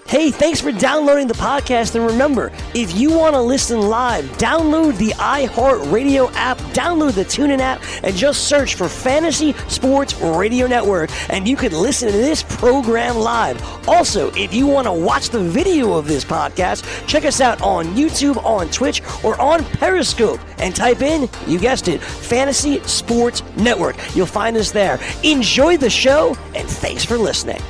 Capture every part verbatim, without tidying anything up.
Hey, thanks for downloading the podcast. And remember, if you want to listen live, download the iHeartRadio app, download the TuneIn app, and just search for Fantasy Sports Radio Network, and you can listen to this program live. Also, if you want to watch the video of this podcast, check us out on YouTube, on Twitch, or on Periscope, and type in, you guessed it, Fantasy Sports Network. You'll find us there. Enjoy the show, and thanks for listening.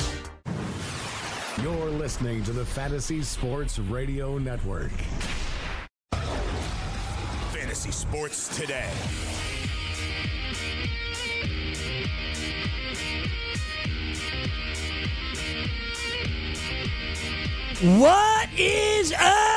Listening to the Fantasy Sports Radio Network. Fantasy Sports Today. What is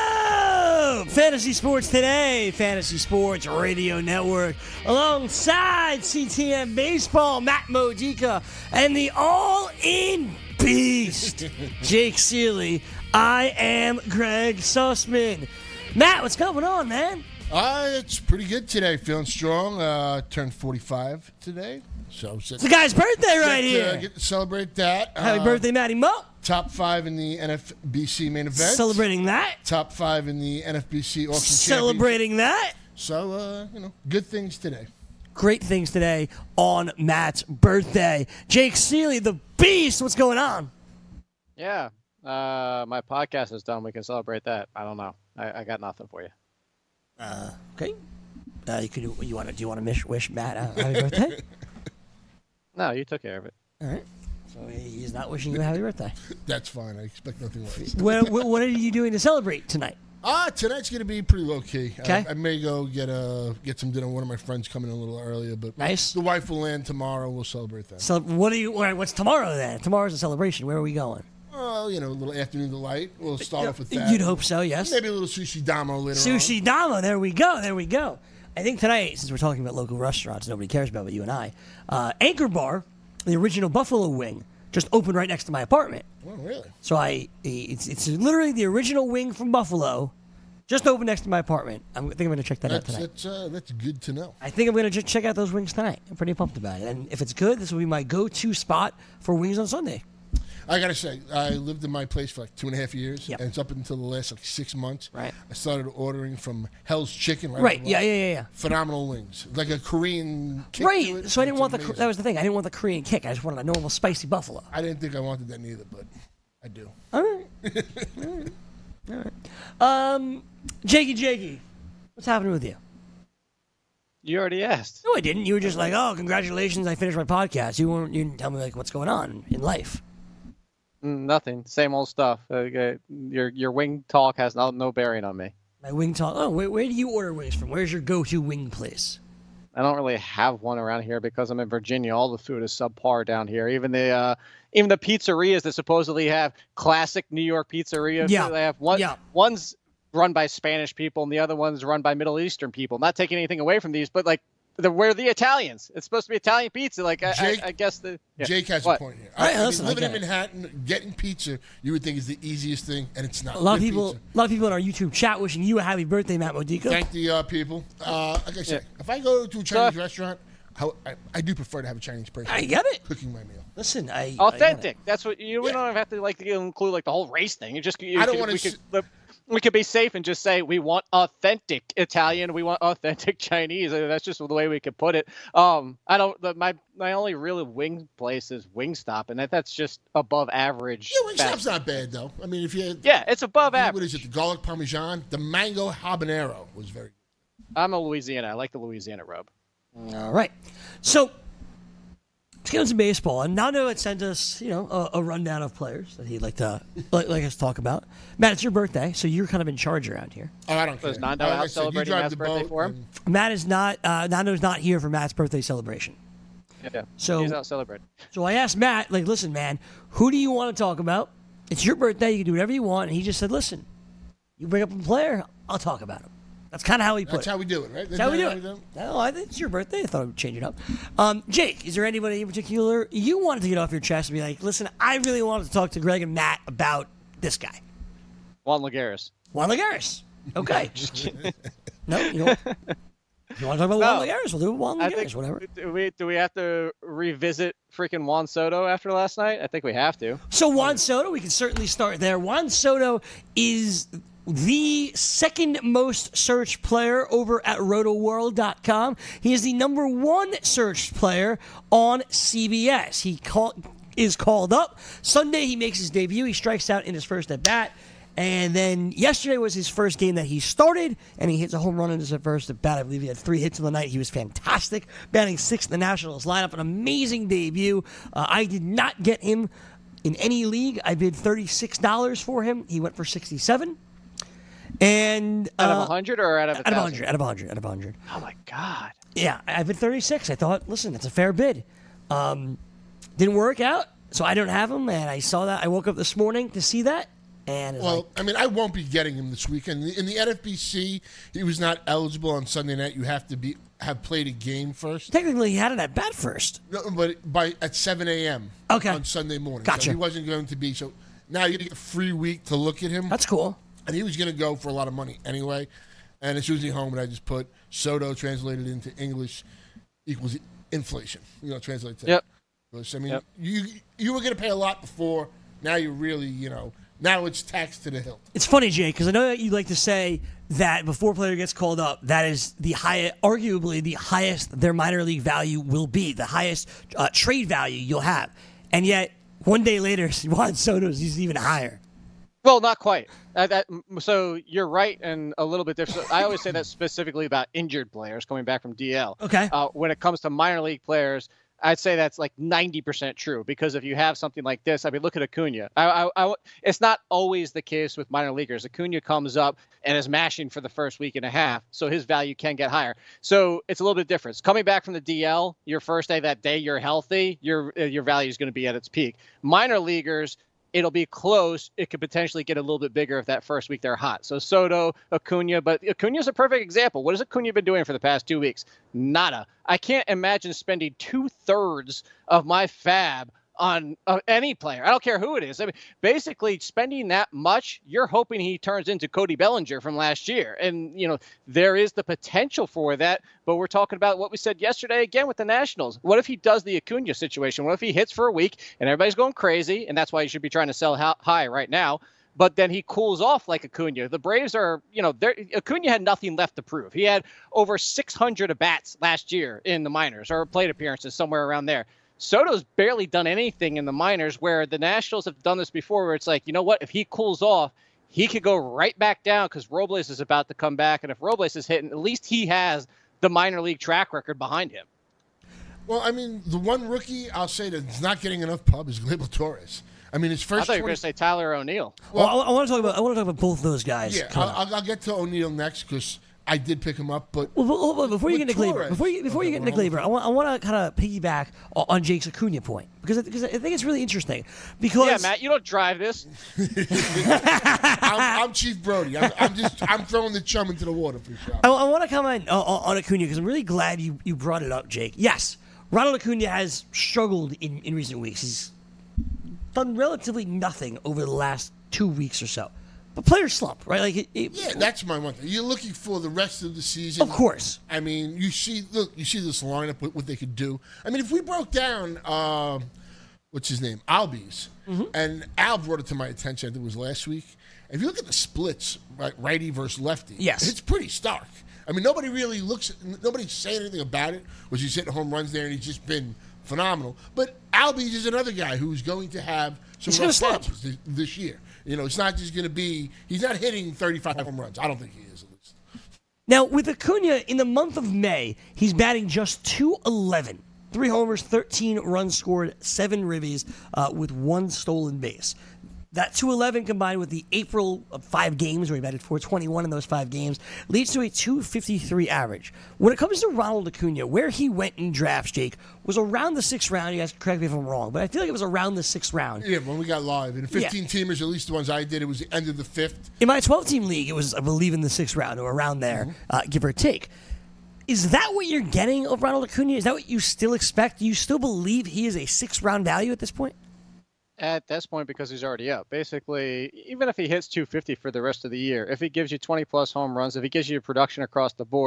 up? Fantasy Sports Today, Fantasy Sports Radio Network, alongside C T M Baseball, Matt Modica, and the all-in beast, Jake Seeley. I am Greg Sussman. Matt, what's going on, man? Uh, it's pretty good today. Feeling strong. Uh, turned forty-five today. So it's the guy's birthday right to, here. Uh, get to celebrate that. Happy uh, birthday, Matty Mo. Top five in the N F B C main event. Celebrating that. Top five in the N F B C auction Celebrating that. So, uh, you know, good things today. Great things today on Matt's birthday. Jake Seeley, the beast. What's going on? Yeah, uh, my podcast is done. We can celebrate that. I don't know. I, I got nothing for you. Uh, okay. Uh, you could. You want to? Do you want to wish, wish Matt a happy birthday? No, you took care of it. All right. So he's not wishing you a happy birthday. That's fine. I expect nothing less. What, what, what are you doing to celebrate tonight? Ah, uh, tonight's gonna be pretty low key. Okay. Uh, I may go get a get some dinner. One of my friends coming in a little earlier, but nice. The wife will land tomorrow. We'll celebrate that. So what are you? All right, what's tomorrow then? Tomorrow's a celebration. Where are we going? Oh, uh, you know, a little afternoon delight. We'll start yeah, off with that. You'd hope so, yes. Maybe a little sushi damo later sushi on. Damo. There we go. There we go. I think tonight, since we're talking about local restaurants, nobody cares about but you and I. Uh, Anchor Bar, the original Buffalo Wing, just opened right next to my apartment. Oh, really? So I, it's it's literally the original wing from Buffalo, just opened next to my apartment. I'm, I think I'm going to check that that's, out tonight. That's uh, that's good to know. I think I'm going to just check out those wings tonight. I'm pretty pumped about it. And if it's good, this will be my go-to spot for wings on Sunday. I gotta say, I lived in my place for like two and a half years, yep. and it's up until the last like six months. Right. I started ordering from Hell's Chicken. Right. Right. Yeah, yeah, yeah, yeah. Phenomenal wings, like a Korean kick. Right. To it. So I didn't It's want amazing. the. That was the thing. I didn't want the Korean kick. I just wanted a normal spicy buffalo. I didn't think I wanted that neither, but I do. All right. All right. All right. Um, Jakey, Jakey, what's happening with you? You already asked. No, I didn't. You were just like, "Oh, congratulations! I finished my podcast." You weren't. You didn't tell me like what's going on in life. Nothing. Same old stuff. Uh, your your wing talk has no, no bearing on me. My wing talk. Oh, where, where do you order wings from? Where's your go-to wing place? I don't really have one around here because I'm in Virginia. All the food is subpar down here. Even the uh, even the pizzerias that supposedly have classic New York pizzeria. Yeah. They have one. Yeah. One's run by Spanish people, and the other one's run by Middle Eastern people. Not taking anything away from these, but like. The, we're the Italians. It's supposed to be Italian pizza. Like I, Jake, I, I guess the yeah. Jake has what? a point here. All right, I, I listen, mean, living I in Manhattan, getting pizza, you would think is the easiest thing, and it's not. A lot of Good people, pizza. a lot of people in our YouTube chat wishing you a happy birthday, Matt Modica. Thank the uh, people. Uh, like I said, Yeah. if I go to a Chinese So- restaurant, how, I, I do prefer to have a Chinese person I get it. cooking my meal. Listen, I I get Authentic. it. That's what you. We Yeah. don't have to like include like the whole race thing. You just. You, I don't could- wanna we s- could. We could be safe and just say we want authentic Italian, we want authentic Chinese. I mean, that's just the way we could put it. Um, I don't. The, my my only really wing place is Wingstop, and that, that's just above average. Yeah, Wingstop's fast- not bad though. I mean, if you Yeah, it's above what average. is it? The garlic parmesan, the mango habanero was very. I'm a Louisiana. I like the Louisiana rub. All right. So, let's get into baseball. And Nando had sent us, you know, a, a rundown of players that he'd like to like, like us to talk about. Matt, it's your birthday, so you're kind of in charge around here. Oh, I don't care. Was Nando Like I out said, you celebrating drive Matt's the birthday boat for him? and- Matt is not. Uh, Nando's not here for Matt's birthday celebration. Yeah. So- he's out celebrating. So I asked Matt, like, listen, man, who do you want to talk about? It's your birthday. You can do whatever you want. And he just said, listen, you bring up a player, I'll talk about him. That's kind of how he put That's it. how we do it, right? That's how we do it. No, I think it's your birthday. I thought I would change it up. Um, Jake, is there anybody in particular you wanted to get off your chest and be like, listen, I really wanted to talk to Greg and Matt about this guy? Juan Lagares. Juan Lagares. Okay. no, you know what? If you want to talk about No. Juan Lagares, we'll do Juan I Lagares, think, whatever. Do we, do we have to revisit freaking Juan Soto after last night? I think we have to. So Juan Soto, we can certainly start there. Juan Soto is the second most searched player over at roto world dot com. He is the number one searched player on C B S. He call, is called up. Sunday, he makes his debut. He strikes out in his first at-bat. And then yesterday was his first game that he started, and he hits a home run in his first at bat. I believe he had three hits in the night. He was fantastic, batting sixth in the Nationals lineup. An amazing debut. Uh, I did not get him in any league. I bid thirty-six dollars for him. He went for sixty-seven dollars. And Out of uh, one hundred or out of out of one one hundred, out of one hundred, out of one hundred. Oh, my God. Yeah, I bid thirty-six. I thought, listen, that's a fair bid. Um, didn't work out, so I don't have him, and I saw that. I woke up this morning to see that. And Well, like, I mean, I won't be getting him this weekend. In the N F B C, he was not eligible on Sunday night. You have to be have played a game first. technically, he had it at bat first. No, but by at seven a.m. Okay. on Sunday morning. Gotcha. So he wasn't going to be. So now you get a free week to look at him. That's cool. And he was going to go for a lot of money anyway. And as soon as he home, and I just put Soto translated into English equals inflation. You know, translate to. Yep. Because, I mean, Yep. you you were going to pay a lot before. Now you're really, you know, now it's taxed to the hilt. It's funny, Jay, because I know that you like to say that before a player gets called up, that is the highest, arguably the highest their minor league value will be, the highest uh, trade value you'll have. And yet, one day later, Juan Soto's is even higher. Well, not quite. Uh, that, so you're right and a little bit different. I always say that specifically about injured players coming back from D L. Okay. Uh, when it comes to minor league players, I'd say that's like ninety percent true, because if you have something like this, I mean, look at Acuna. I, I, I, it's not always the case with minor leaguers. Acuna comes up and is mashing for the first week and a half, so his value can get higher. So it's a little bit different. Coming back from the D L, your first day, that day you're healthy, your your value is going to be at its peak. Minor leaguers, it'll be close. It could potentially get a little bit bigger if that first week they're hot. So Soto, Acuna, but Acuna's a perfect example. What has Acuna been doing for the past two weeks? Nada. I can't imagine spending two-thirds of my fab on uh, any player. I don't care who it is. I mean, basically spending that much, you're hoping he turns into Cody Bellinger from last year. And, you know, there is the potential for that, but we're talking about what we said yesterday again with the Nationals. What if he does the Acuna situation? What if he hits for a week and everybody's going crazy? And that's why you should be trying to sell high right now. But then he cools off like Acuna. The Braves are, you know, Acuna had nothing left to prove. He had over six hundred at-bats last year in the minors, or plate appearances somewhere around there. Soto's barely done anything in the minors, where the Nationals have done this before, where it's like, you know what, if he cools off, he could go right back down because Robles is about to come back. And if Robles is hitting, at least he has the minor league track record behind him. Well, I mean, the one rookie I'll say that's not getting enough pub is Gleyber Torres. I mean, his first. I thought you were twenty going to say Tyler O'Neill. Well, I, I want to talk about I want to talk about both those guys. Yeah, I'll, I'll, I'll get to O'Neill next because I did pick him up, but Well, well, well, before you with get into Gleyber, Torres- before you before you Okay, get into well, Gleyber, I want I want to kind of piggyback on, on Jake's Acuna point, because I, because I think it's really interesting. Because Yeah, Matt, you don't drive this. I'm, I'm Chief Brody. I'm, I'm just I'm throwing the chum into the water for sure. I, I want to comment on, on Acuna because I'm really glad you, you brought it up, Jake. Yes, Ronald Acuna has struggled in, in recent weeks. He's done relatively nothing over the last two weeks or so. But players slump, right? Like it, it, Yeah, that's my one thing. You're looking for the rest of the season. Of course. I mean, you see, look, you see this lineup, what, what they could do. I mean, if we broke down, um, what's his name, Albies, Mm-hmm. and Al brought it to my attention. I think it was last week. If you look at the splits, right, righty versus lefty, Yes. it's pretty stark. I mean, nobody really looks, nobody's saying anything about it. Was he's hitting home runs there, and he's just been phenomenal. But Albies is another guy who's going to have some He's gonna rough slump. patches this, this year. You know, it's not just going to be. He's not hitting thirty-five home runs. I don't think he is, at least. Now, with Acuna, in the month of May, he's batting just two eleven. Three homers, thirteen runs scored, seven ribbies, uh, with one stolen base. That two eleven combined with the April of five games where he batted four twenty-one in those five games leads to a two fifty-three average. When it comes to Ronald Acuna, where he went in drafts, Jake, was around the sixth round. You guys correct me if I'm wrong, but I feel like it was around the sixth round. Yeah, when we got live. And fifteen-teamers, at least the ones I did, it was the end of the fifth. In my twelve-team league, it was, I believe, in the sixth round or around there, uh, give or take. Is that what you're getting of Ronald Acuna? Is that what you still expect? Do you still believe he is a sixth-round value at this point? At this point, because he's already up. Basically, even if he hits two fifty for the rest of the year, if he gives you twenty plus home runs, if he gives you production across the board,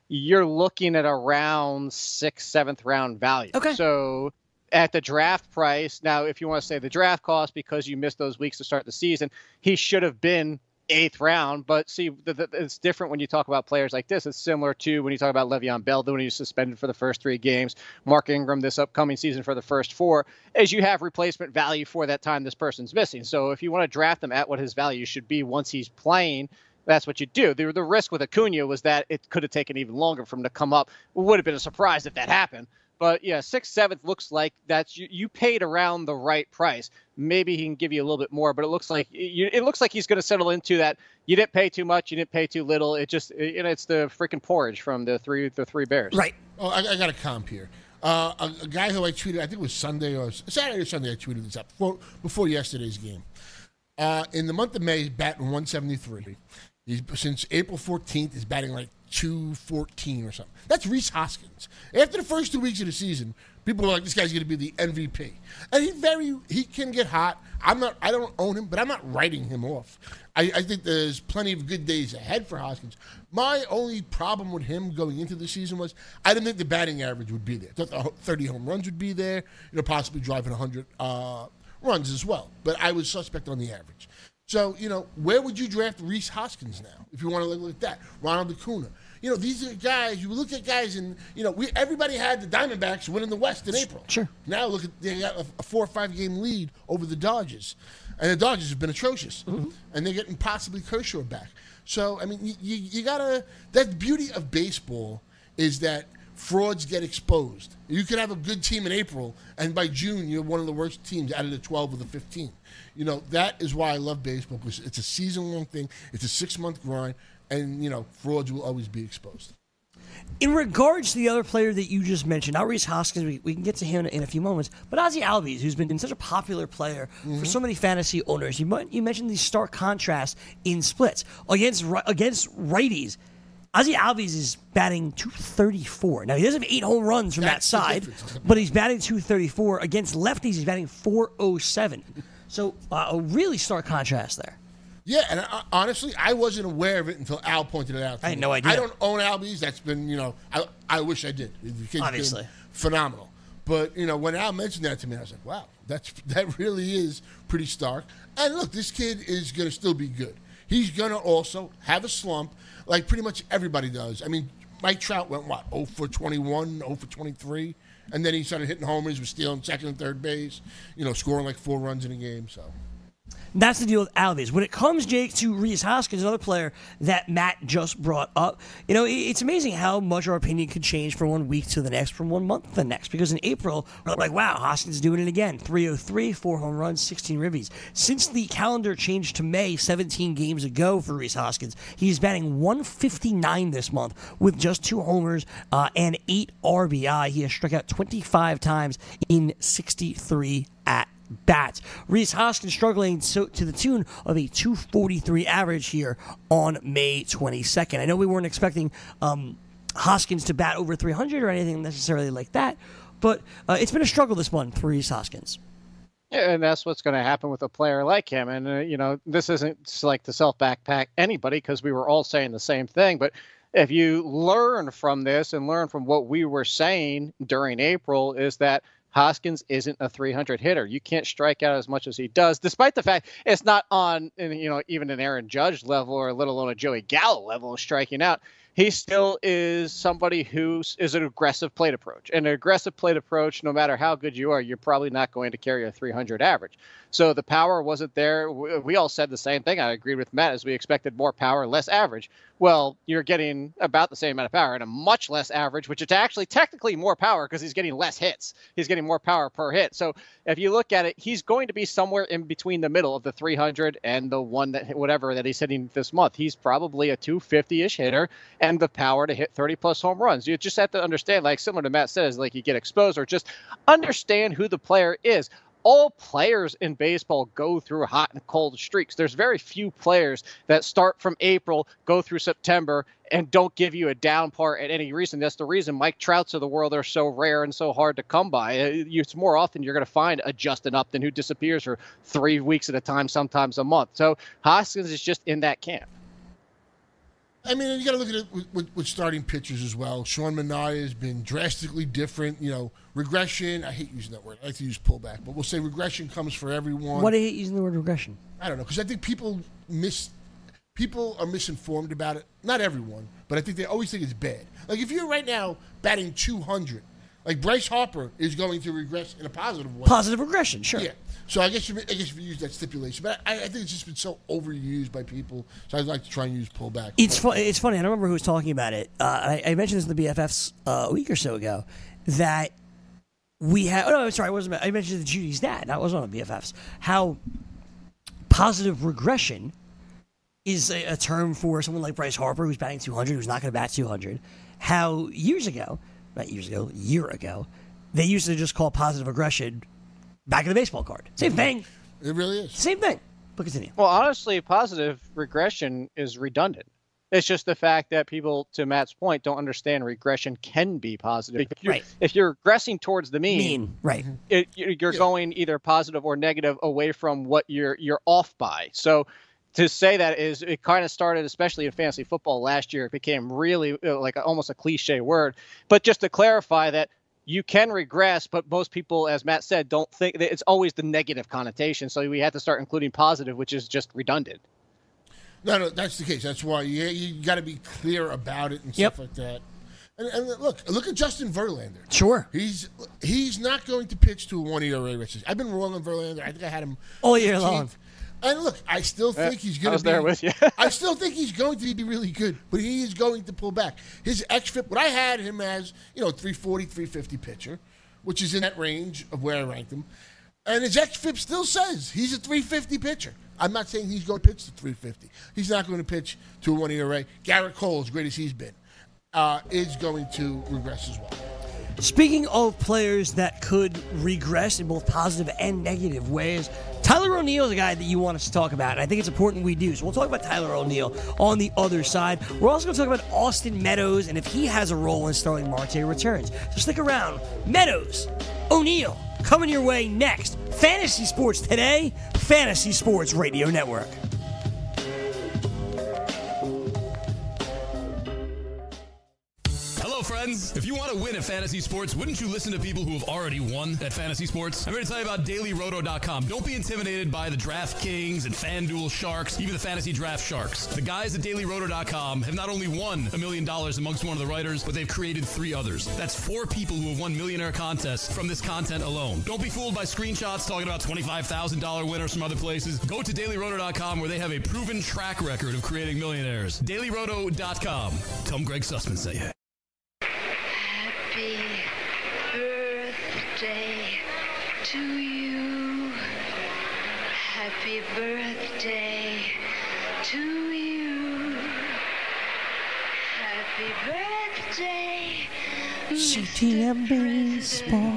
you're looking at around sixth, seventh round value. Okay. So at the draft price, now if you want to say the draft cost because you missed those weeks to start the season, he should have been eighth round. But see, the, the, it's different when you talk about players like this. It's similar to when you talk about Le'Veon Bell, when he's suspended for the first three games, Mark Ingram this upcoming season for the first four, as you have replacement value for that time this person's missing. So if you want to draft him at what his value should be once he's playing, that's what you do. The, the risk with Acuna was that it could have taken even longer for him to come up. It would have been a surprise if that happened. But yeah, sixth, seventh looks like that's you, you paid around the right price. Maybe he can give you a little bit more, but it looks like you, it looks like he's going to settle into that. You didn't pay too much, you didn't pay too little. It just it, you know, it's the freaking porridge from the three the three Bears. Right. Oh, I, I got a comp here. Uh, a, a guy who I tweeted, I think it was Sunday or Saturday or Sunday. I tweeted this up before, before yesterday's game. Uh, in the month of May, he's batting one seventy-three. He's since April fourteenth, he's batting like two fourteen or something. That's Rhys Hoskins. After the first two weeks of the season, people were like, "This guy's going to be the M V P," and he very he can get hot. I'm not, I don't own him, but I'm not writing him off. I, I think there's plenty of good days ahead for Hoskins. My only problem with him going into the season was I didn't think the batting average would be there. I thought the thirty home runs would be there, you know, possibly driving one hundred uh, runs as well. But I was suspect on the average. So, you know, where would you draft Rhys Hoskins now, if you want to look like that? Ronald Acuna. You know, these are guys, you look at guys, and, you know, we everybody had the Diamondbacks winning the West in April. Sure. Now look at, they got a, a four or five game lead over the Dodgers. And the Dodgers have been atrocious. Mm-hmm. And they're getting possibly Kershaw back. So, I mean, you, you, you got to, that the beauty of baseball is that frauds get exposed. You could have a good team in April, and by June, you're one of the worst teams out of the twelve or the fifteen. You know, that is why I love baseball, because it's a season-long thing. It's a six-month grind, and, you know, frauds will always be exposed. In regards to the other player that you just mentioned, not Rhys Hoskins, we, we can get to him in a few moments, but Ozzie Albies, who's been such a popular player mm-hmm. for so many fantasy owners. You, you mentioned the stark contrast in splits. Against, against righties, Ozzie Albies is batting two thirty-four. Now, he doesn't have eight home runs from That's that side, but he's batting two thirty-four. Against lefties, he's batting four oh seven. So, uh, a really stark contrast there. Yeah, and I, honestly, I wasn't aware of it until Al pointed it out to I me. had no idea. I don't own Albies. That's been, you know, I I wish I did. The kid's Obviously. been phenomenal. But, you know, when Al mentioned that to me, I was like, wow, that's that really is pretty stark. And look, this kid is going to still be good. He's going to also have a slump like pretty much everybody does. I mean, Mike Trout went, what, oh for twenty-one, oh for twenty-three? And then he started hitting homers, was stealing second and third base, you know, scoring like four runs in a game, so... That's the deal with Albies. When it comes, Jake, to Rhys Hoskins, another player that Matt just brought up, you know, it's amazing how much our opinion could change from one week to the next, from one month to the next. Because in April, we're like, wow, Hoskins is doing it again. three oh three, four home runs, sixteen ribbies. Since the calendar changed to May, seventeen games ago for Rhys Hoskins, he's batting one fifty-nine this month with just two homers uh, and eight R B I. He has struck out twenty-five times in sixty-three at bats. Rhys Hoskins struggling so, to the tune of a two forty-three average here on May twenty-second. I know we weren't expecting um, Hoskins to bat over three hundred or anything necessarily like that, but uh, it's been a struggle this month for Rhys Hoskins. Yeah, and that's what's going to happen with a player like him. And, uh, you know, this isn't like to self-backpack anybody because we were all saying the same thing, but if you learn from this and learn from what we were saying during April is that Hoskins isn't a three hundred hitter. You can't strike out as much as he does, despite the fact it's not on, you know, even an Aaron Judge level or let alone a Joey Gallo level of striking out. He still is somebody who is an aggressive plate approach. And an aggressive plate approach, no matter how good you are, you're probably not going to carry a three hundred average. So the power wasn't there. We all said the same thing. I agreed with Matt as we expected more power, less average. Well, you're getting about the same amount of power and a much less average, which is actually technically more power because he's getting less hits. He's getting more power per hit. So if you look at it, he's going to be somewhere in between the middle of the three hundred and the one that whatever that he's hitting this month. He's probably a two fifty-ish hitter and the power to hit thirty plus home runs. You just have to understand, like similar to Matt says, like you get exposed or just understand who the player is. All players in baseball go through hot and cold streaks. There's very few players that start from April, go through September, and don't give you a down part at any reason. That's the reason Mike Trouts of the world are so rare and so hard to come by. It's more often you're going to find a Justin Upton who disappears for three weeks at a time, sometimes a month. So Hoskins is just in that camp. I mean, you got to look at it with, with, with starting pitchers as well. Sean Manaea has been drastically different. You know, regression. I hate using that word. I like to use pullback, but we'll say regression comes for everyone. Why do you hate using the word regression? I don't know, because I think people miss. People are misinformed about it. Not everyone, but I think they always think it's bad. Like if you're right now batting two hundred, like Bryce Harper is going to regress in a positive way. Positive regression, sure. Yeah. So I guess you, I guess if you use that stipulation, but I, I think it's just been so overused by people. So I'd like to try and use pullback. It's fu- It's funny. I don't remember who was talking about it. Uh, I, I mentioned this in the B F Fs uh, a week or so ago that we had. Oh no, sorry, I wasn't. I mentioned it to Judy's dad. That wasn't on the B F Fs. How positive regression is a, a term for someone like Bryce Harper, who's batting two hundred, who's not going to bat two hundred. How years ago, not years ago, a year ago, they used to just call positive aggression back of the baseball card. Same thing. It really is. Same thing. But continue. Well, honestly, positive regression is redundant. It's just the fact that people, to Matt's point, don't understand regression can be positive. If you're, Right. if you're regressing towards the mean, Mean, right. it, you're Yeah. going either positive or negative away from what you're you're off by. So to say that is, it kind of started, especially in fantasy football last year, it became really uh, like a, almost a cliche word. But just to clarify that you can regress, but most people, as Matt said, don't think that it's always the negative connotation. So we had to start including positive, which is just redundant. No, no, that's the case. That's why you you got to be clear about it and Yep. stuff like that. And, and look, look at Justin Verlander. Sure. He's he's not going to pitch to a one E R A. Richard. I've been wrong on Verlander. I think I had him All year fifteenth. long. And look, I still think he's I going was to be. there with you. I still think he's going to be really good, but he is going to pull back. His X F I P, what I had him as, you know, three forty, three fifty pitcher, which is in that range of where I ranked him. And his X F I P still says he's a three fifty pitcher. I'm not saying he's going to pitch to three fifty. He's not going to pitch to a one E R A. Garrett Cole, as great as he's been, uh, is going to regress as well. Speaking of players that could regress in both positive and negative ways, Tyler O'Neill is a guy that you want us to talk about, and I think it's important we do. So we'll talk about Tyler O'Neill on the other side. We're also going to talk about Austin Meadows and if he has a role when Starling Marte returns. So stick around. Meadows, O'Neill, coming your way next. Fantasy Sports Today, Fantasy Sports Radio Network. Hello, friends. If you want to win at Fantasy Sports, wouldn't you listen to people who have already won at Fantasy Sports? I'm here to tell you about Daily Roto dot com. Don't be intimidated by the DraftKings and FanDuel Sharks, even the Fantasy Draft Sharks. The guys at Daily Roto dot com have not only won a million dollars amongst one of the writers, but they've created three others. That's four people who have won millionaire contests from this content alone. Don't be fooled by screenshots talking about twenty-five thousand dollars winners from other places. Go to Daily Roto dot com where they have a proven track record of creating millionaires. Daily Roto dot com. Tell them Greg Sussman say it. Happy birthday to you. Happy birthday to you. Happy birthday, C T M Baseball.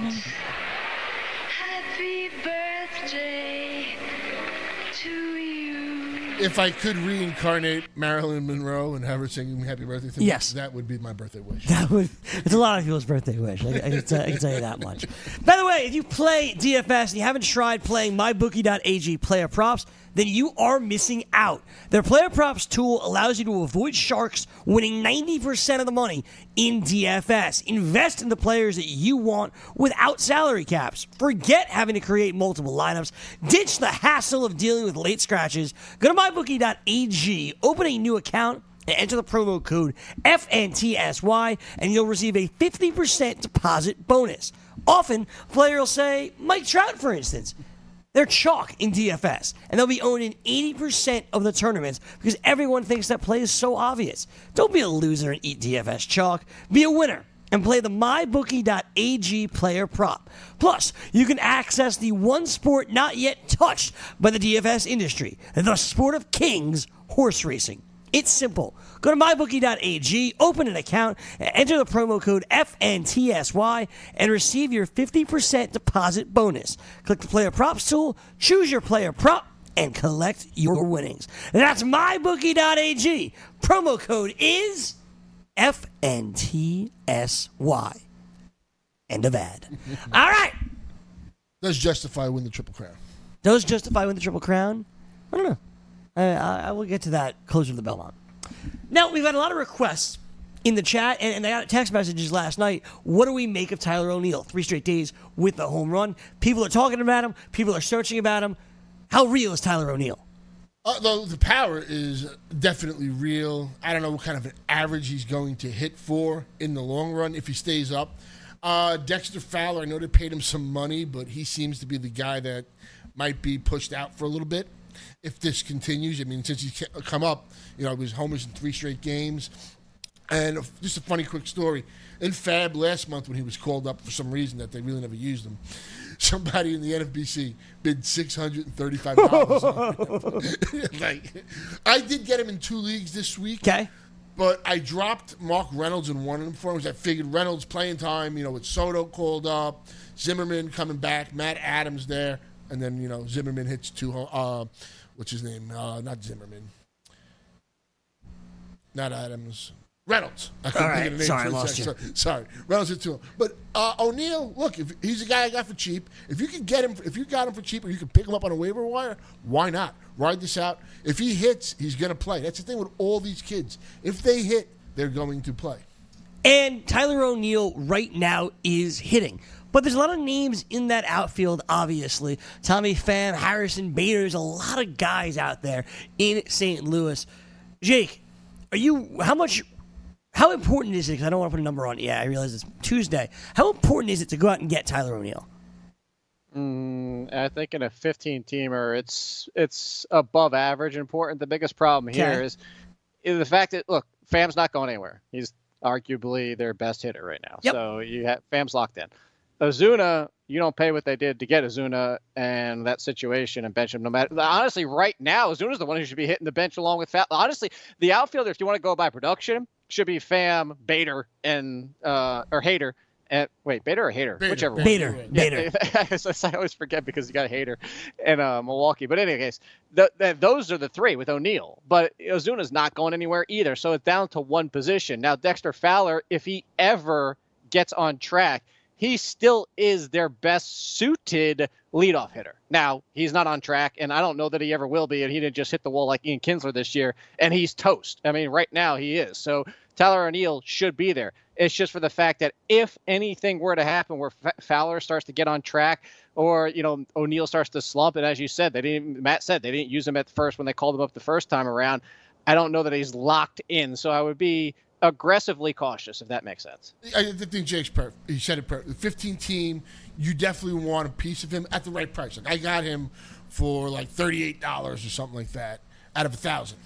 happy birthday to you. If I could reincarnate Marilyn Monroe and have her singing Happy Birthday to me, Yes. that would be my birthday wish. That would, it's a lot of people's birthday wish. I, I, can tell, I can tell you that much. By the way, if you play D F S and you haven't tried playing my bookie dot a g player props, then you are missing out. Their player props tool allows you to avoid sharks winning ninety percent of the money in D F S. Invest in the players that you want without salary caps. Forget having to create multiple lineups. Ditch the hassle of dealing with late scratches. Go to my bookie dot a g, open a new account, and enter the promo code F N T S Y, and you'll receive a fifty percent deposit bonus. Often, a player will say, Mike Trout, for instance. They're chalk in D F S, and they'll be owned in eighty percent of the tournaments because everyone thinks that play is so obvious. Don't be a loser and eat D F S chalk. Be a winner and play the my bookie dot a g player prop. Plus, you can access the one sport not yet touched by the D F S industry, the sport of kings, horse racing. It's simple. Go to my bookie dot a g, open an account, enter the promo code F N T S Y, and receive your fifty percent deposit bonus. Click the player props tool, choose your player prop, and collect your winnings. That's my bookie dot a g. Promo code is F N T S Y. End of ad. All right. Does justify win the Triple Crown. Does justify win the Triple Crown? I don't know. I, I, I will get to that closer to the Belmont. Now, we've had a lot of requests in the chat, and, and I got text messages last night. What do we make of Tyler O'Neill? Three straight days with the home run. People are talking about him. People are searching about him. How real is Tyler O'Neill? Uh, the, the power is definitely real. I don't know what kind of an average he's going to hit for in the long run if he stays up. Uh, Dexter Fowler, I know they paid him some money, but he seems to be the guy that might be pushed out for a little bit if this continues. I mean, since he's come up, you know, he was homers in three straight games. And just a funny quick story. In Fab last month when he was called up for some reason that they really never used him, somebody in the N F B C bid six hundred thirty-five dollars on him. Like, I did get him in two leagues this week. Okay. But I dropped Mark Reynolds in one of them for him. I figured Reynolds playing time, you know, with Soto called up, Zimmerman coming back, Matt Adams there, and then, you know, Zimmerman hits two, uh, what's his name? Uh, not Zimmerman. Not Adams. Reynolds. I couldn't All right. think of the name Sorry, for a I lost second. you. So- Sorry. Reynolds hit two. But uh, O'Neill, look, if he's a guy I got for cheap. If you can get him, if you got him for cheap or you can pick him up on a waiver wire, why not? Ride this out. If he hits, he's going to play. That's the thing with all these kids. If they hit, they're going to play. And Tyler O'Neill right now is hitting. But there's a lot of names in that outfield, obviously. Tommy Pham, Harrison Bader. There's a lot of guys out there in Saint Louis. Jake, are you, how much, how important is it, because I don't want to put a number on it. Yeah, I realize it's Tuesday. How important is it to go out and get Tyler O'Neill? Mm, I think in a fifteen-teamer, it's it's above average important. The biggest problem here Okay. is, is the fact that, look, Fam's not going anywhere. He's arguably their best hitter right now. Yep. So you have Fam's locked in. Ozuna, you don't pay what they did to get Ozuna and that situation and bench him no matter. Honestly, right now, Ozuna's the one who should be hitting the bench along with Fat. Honestly, the outfielder, if you want to go by production, should be Pham, Bader, and uh, or Hader. And wait, Bader or Hader, Bader, whichever Bader, one. Bader. Yeah, I always forget because you got Hader in uh, Milwaukee. But in any case, the, the, those are the three with O'Neill. But Ozuna's not going anywhere either, so it's down to one position now. Dexter Fowler, if he ever gets on track, he still is their best suited leadoff hitter. Now, he's not on track, and I don't know that he ever will be, and he didn't just hit the wall like Ian Kinsler this year, and he's toast. I mean, right now he is. So Tyler O'Neill should be there. It's just for the fact that if anything were to happen where F- Fowler starts to get on track or, you know, O'Neill starts to slump, and as you said, they didn't, Matt said they didn't use him at first when they called him up the first time around, I don't know that he's locked in. So I would be aggressively cautious, if that makes sense. I think Jake's perfect. He said it perfect. The fifteen team, you definitely want a piece of him at the right price. Like I got him for like thirty-eight dollars or something like that out of a thousand.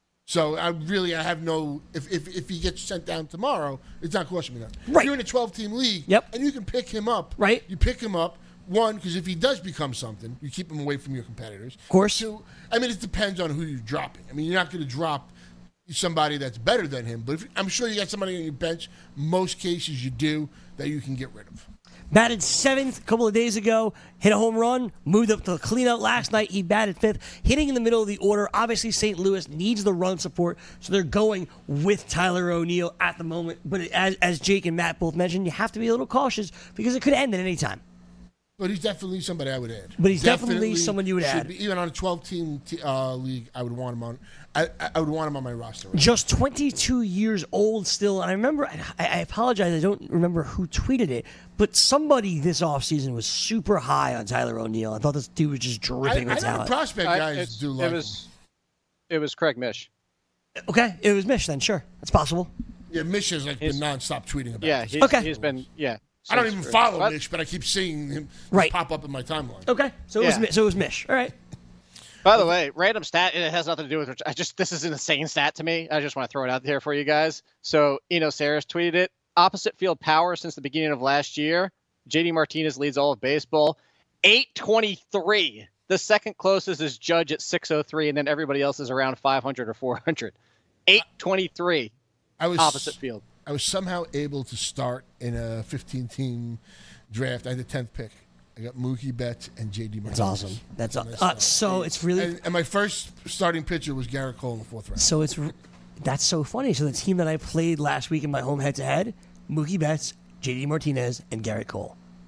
So I really, I have no. If if, if he gets sent down tomorrow, it's not costing me nothing. Right. You're in a twelve-team league, Yep. and you can pick him up. Right. You pick him up. One, because if he does become something, you keep him away from your competitors. Of course. Two, I mean, it depends on who you're dropping. I mean, you're not going to drop somebody that's better than him, but if, I'm sure you got somebody on your bench. Most cases you do that you can get rid of. Batted seventh a couple of days ago, hit a home run, moved up to the cleanout last night. He batted fifth, hitting in the middle of the order. Obviously, Saint Louis needs the run support, so they're going with Tyler O'Neill at the moment. But as, as Jake and Matt both mentioned, you have to be a little cautious because it could end at any time. But he's definitely somebody I would add. But he's definitely someone you would should add. Be, even on a twelve-team t- uh, league, I would want him on. I, I would want him on my roster. Right? Just twenty-two years old still. And I remember, I, I apologize, I don't remember who tweeted it, but somebody this offseason was super high on Tyler O'Neill. I thought this dude was just I, dripping I with know the talent. prospect I- guys it's- do it like was, him. It was Craig Mish. Okay, it was Mish then, sure. That's possible. Yeah, Mish has like His- been nonstop tweeting about Yeah, this. he's, Okay. he's been, yeah. I don't since- even follow But- Mish, but I keep seeing him Right. pop up in my timeline. Okay, so it, was, Yeah. Mi- so it was Mish. All right. By the way, random stat, it has nothing to do with, I just, this is an insane stat to me. I just want to throw it out there for you guys. So, Eno Saris tweeted it. Opposite field power since the beginning of last year. J D Martinez leads all of baseball. eight twenty-three. The second closest is Judge at six oh three, and then everybody else is around five hundred or four hundred. eight twenty-three. I was Opposite field. I was somehow able to start in a fifteen-team draft. I had the tenth pick. I got Mookie Betts and J D Martinez. That's awesome. That's And I uh, started. so it's really And, and my first starting pitcher was Garrett Cole in the fourth round. so it's that's so funny. So the team that I played last week in my home head to head, Mookie Betts, J D Martinez, and Garrett Cole.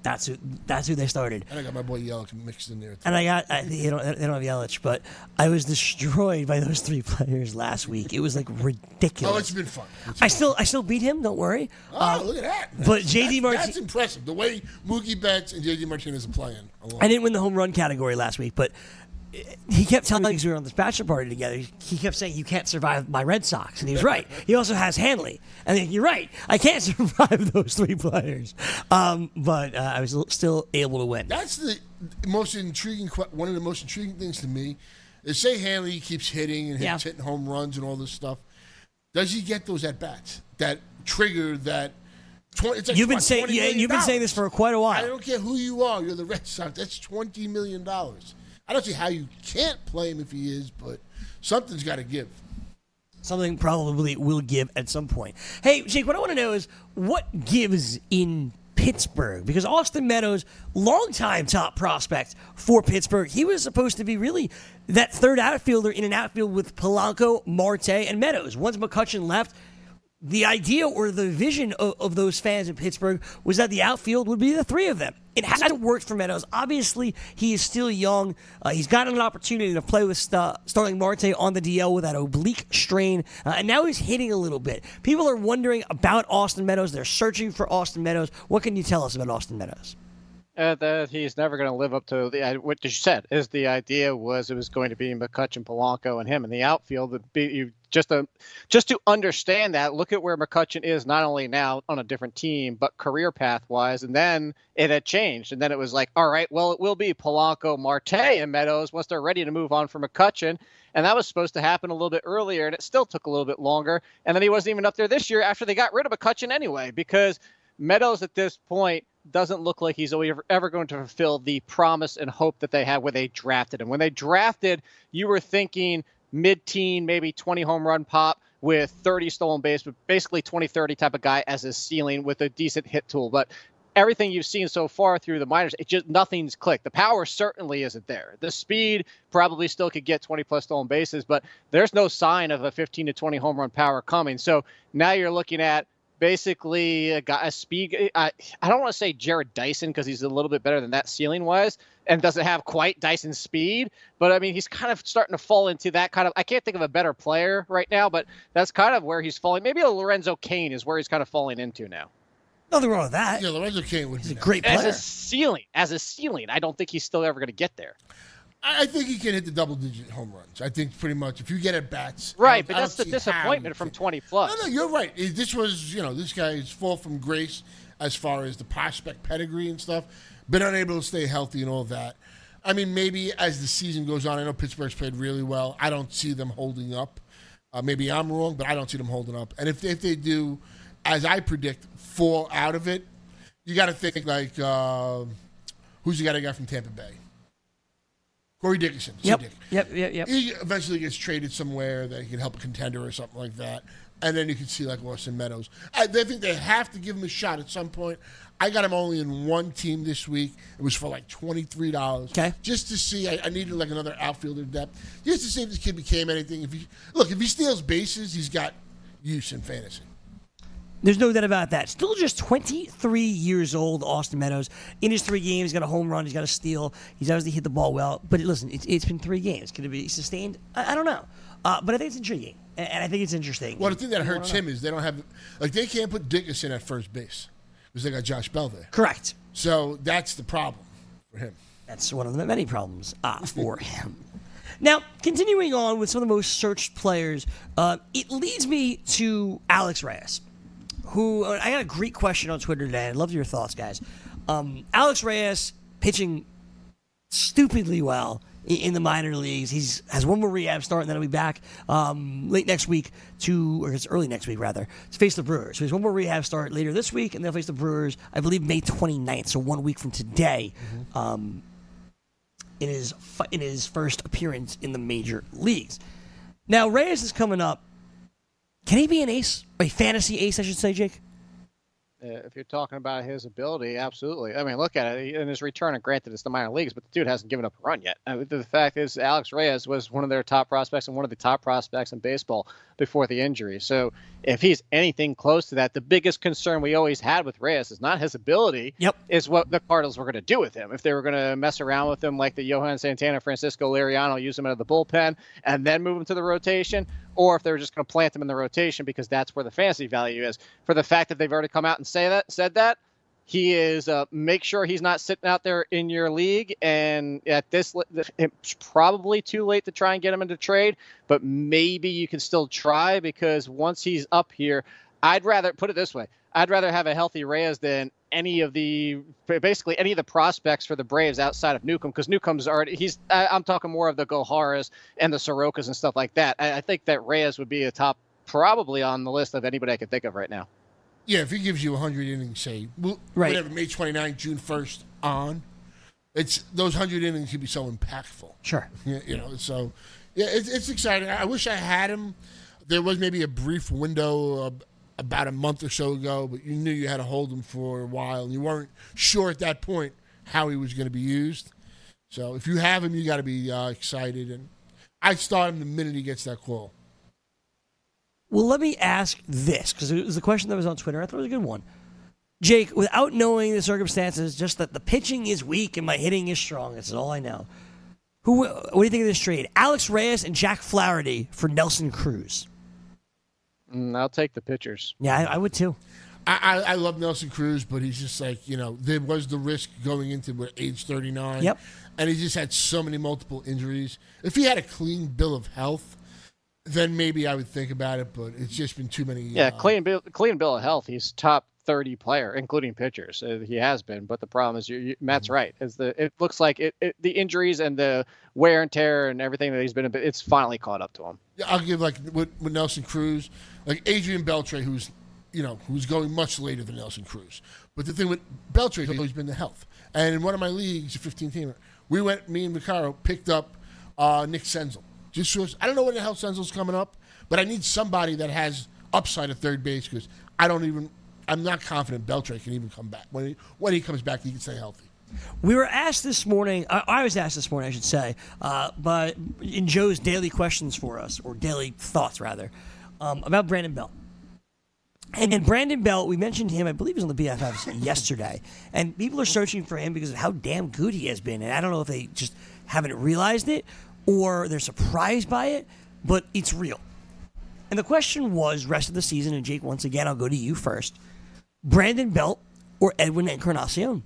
That's who. That's who they started. And I got my boy Yelich mixed in there. Too. And I got. I, they don't. They don't have Yelich, but I was destroyed by those three players last week. It was like ridiculous. Oh, it's been fun. It's I fun. still. I still beat him. Don't worry. Oh, Uh, look at that. But J D That's, Martinez. that's impressive. The way Mookie Betts and J D Martinez are playing. I didn't win the home run category last week, but he kept telling me, because we were on this bachelor party together, he kept saying, you can't survive my Red Sox. And he was right. He also has Hanley. And then, you're right. I can't survive those three players. Um, but uh, I was still able to win. That's the most intriguing, one of the most intriguing things to me is say Hanley keeps hitting and Yeah. hits, hitting home runs and all this stuff. Does he get those at-bats that trigger that? twenty, it's like You've been what, saying yeah, you've been saying this for quite a I while. don't care who you are. You're the Red Sox. That's twenty million dollars. I don't see how you can't play him if he is, but something's got to give. Something probably will give at some point. Hey, Jake, what I want to know is what gives in Pittsburgh? Because Austin Meadows, longtime top prospect for Pittsburgh, he was supposed to be really that third outfielder in an outfield with Polanco, Marte, and Meadows. Once McCutchen left, the idea or the vision of, of those fans in Pittsburgh was that the outfield would be the three of them. It hasn't worked for Meadows. Obviously, he is still young. Uh, he's gotten an opportunity to play with St- Starling Marte on the D L with that oblique strain, uh, and now he's hitting a little bit. People are wondering about Austin Meadows. They're searching for Austin Meadows. What can you tell us about Austin Meadows? Uh, that he's never going to live up to the what you said. Is the idea was it was going to be McCutchen, Polanco, and him in the outfield. Be, you, just to just to understand that, look at where McCutchen is not only now on a different team, but career path wise. And then it had changed, and then it was like, all right, well, it will be Polanco, Marte, and Meadows once they're ready to move on from McCutchen. And that was supposed to happen a little bit earlier, and it still took a little bit longer. And then he wasn't even up there this year after they got rid of McCutchen anyway, because Meadows at this point doesn't look like he's ever, ever going to fulfill the promise and hope that they had when they drafted him. When they drafted, you were thinking mid-teen, maybe twenty home run pop with thirty stolen base, but basically twenty thirty type of guy as his ceiling with a decent hit tool. But everything you've seen so far through the minors, it just nothing's clicked. The power certainly isn't there. The speed probably still could get twenty plus stolen bases, but there's no sign of a fifteen to twenty home run power coming. So now you're looking at basically a guy, a speed. I, I don't want to say Jared Dyson because he's a little bit better than that ceiling wise and doesn't have quite Dyson's speed. But I mean, he's kind of starting to fall into that kind of. I can't think of a better player right now, but that's kind of where he's falling. Maybe a Lorenzo Cain is where he's kind of falling into now. Nothing wrong with that. Yeah, Lorenzo Cain would He's be a nice. great player. As a ceiling, as a ceiling, I don't think he's still ever going to get there. I I think he can hit the double-digit home runs. I think pretty much if you get at bats, I Right, don't- but I that's the don't see how disappointment you from can- twenty plus. No, no, you're right. It- This was, you know, this guy's fall from grace as far as the prospect pedigree and stuff. Been unable to stay healthy and all that. I mean, maybe as the season goes on, I know Pittsburgh's played really well. I don't see them holding up. Uh, maybe I'm wrong, but I don't see them holding up. And if if they do, as I predict, fall out of it, you got to think like uh, who's the guy that got from Tampa Bay? Corey Dickerson. Yep, Dick. yep, yep, yep. He eventually gets traded somewhere that he can help a contender or something like that. And then you can see like Austin Meadows. I, they think they have to give him a shot at some point. I got him only in one team this week. It was for like twenty-three dollars. Okay. Just to see. I, I needed like another outfielder depth. Just to see if this kid became anything. If he Look, if he steals bases, he's got use in fantasy. There's no doubt about that. Still just twenty-three years old, Austin Meadows. In his three games, he's got a home run, he's got a steal. He's obviously hit the ball well. But listen, it's, it's been three games. Could it be sustained? I, I don't know. Uh, but I think it's intriguing, and, and I think it's interesting. Well, the thing that hurts him is they don't have, like, they can't put Dickerson at first base because they got Josh Bell there. Correct. So that's the problem for him. That's one of the many problems uh, for him. Now, continuing on with some of the most searched players, uh, it leads me to Alex Reyes, who uh, I got a great question on Twitter today. I'd love your thoughts, guys. Um, Alex Reyes pitching stupidly well in, in the minor leagues. He's has one more rehab start, and then he'll be back um, late next week to, or it's early next week rather, to face the Brewers. So he's one more rehab start later this week, and they'll face the Brewers, I believe, May twenty-ninth, so one week from today. Mm-hmm. Um, in his in his first appearance in the major leagues. Now, Reyes is coming up. Can he be an ace? A fantasy ace, I should say, Jake? Uh, If you're talking about his ability, absolutely. I mean, look at it. In his return, and granted, it's the minor leagues, but the dude hasn't given up a run yet. I mean, the fact is, Alex Reyes was one of their top prospects and one of the top prospects in baseball before the injury. So if he's anything close to that, the biggest concern we always had with Reyes is not his ability, Yep. is what the Cardinals were going to do with him. If they were going to mess around with him like the Johan Santana, Francisco Liriano, use him out of the bullpen, and then move him to the rotation, or if they were just going to plant him in the rotation because that's where the fantasy value is. For the fact that they've already come out and say that, said that, he is uh, make sure he's not sitting out there in your league. And at this, it's probably too late to try and get him into trade, but maybe you can still try, because once he's up here, I'd rather put it this way. I'd rather have a healthy Reyes than any of the basically any of the prospects for the Braves outside of Newcomb, because Newcomb's already he's I, I'm talking more of the Goharas and the Sorokas and stuff like that. I, I think that Reyes would be a top probably on the list of anybody I could think of right now. Yeah, if he gives you one hundred innings, say, Right. whatever, May twenty-ninth, June first on, it's those one hundred innings could be so impactful. Sure. Yeah, you know, so yeah, it's, it's exciting. I wish I had him. There was maybe a brief window uh, about a month or so ago, but you knew you had to hold him for a while, and you weren't sure at that point how he was going to be used. So if you have him, you got to be uh, excited. And I'd start him the minute he gets that call. Well, let me ask this, because it was the question that was on Twitter. I thought it was a good one. Jake, without knowing the circumstances, just that the pitching is weak and my hitting is strong, that's all I know. Who? What do you think of this trade? Alex Reyes and Jack Flaherty for Nelson Cruz. Mm, I'll take the pitchers. Yeah, I, I would too. I, I, I love Nelson Cruz, but he's just like, you know, there was the risk going into what, age thirty-nine. Yep. And he just had so many multiple injuries. If he had a clean bill of health, then maybe I would think about it, but it's just been too many. Yeah, uh, clean bill, clean bill of health. He's top thirty player, including pitchers. Uh, he has been, but the problem is, you, you, Matt's right. Is the it looks like it, it the injuries and the wear and tear and everything that he's been. It's finally caught up to him. I'll give like with, with Nelson Cruz, like Adrian Beltre, who's you know who's going much later than Nelson Cruz. But the thing with Beltre, he's always been the health. And in one of my leagues, a fifteen-teamer, we went. Me and Vicaro picked up uh, Nick Senzel. Just so I don't know when the hell Senzel's coming up, but I need somebody that has upside at third base because I don't even. I'm not confident Beltre can even come back. When he, when he comes back, he can stay healthy. We were asked this morning, I, I was asked this morning, I should say, uh, but in Joe's daily questions for us, or daily thoughts rather, um, about Brandon Belt. And, and Brandon Belt, we mentioned him, I believe he was on the B F Fs yesterday, and people are searching for him because of how damn good he has been. And I don't know if they just haven't realized it or they're surprised by it, but it's real. And the question was, rest of the season, and Jake, once again, I'll go to you first. Brandon Belt or Edwin Encarnacion?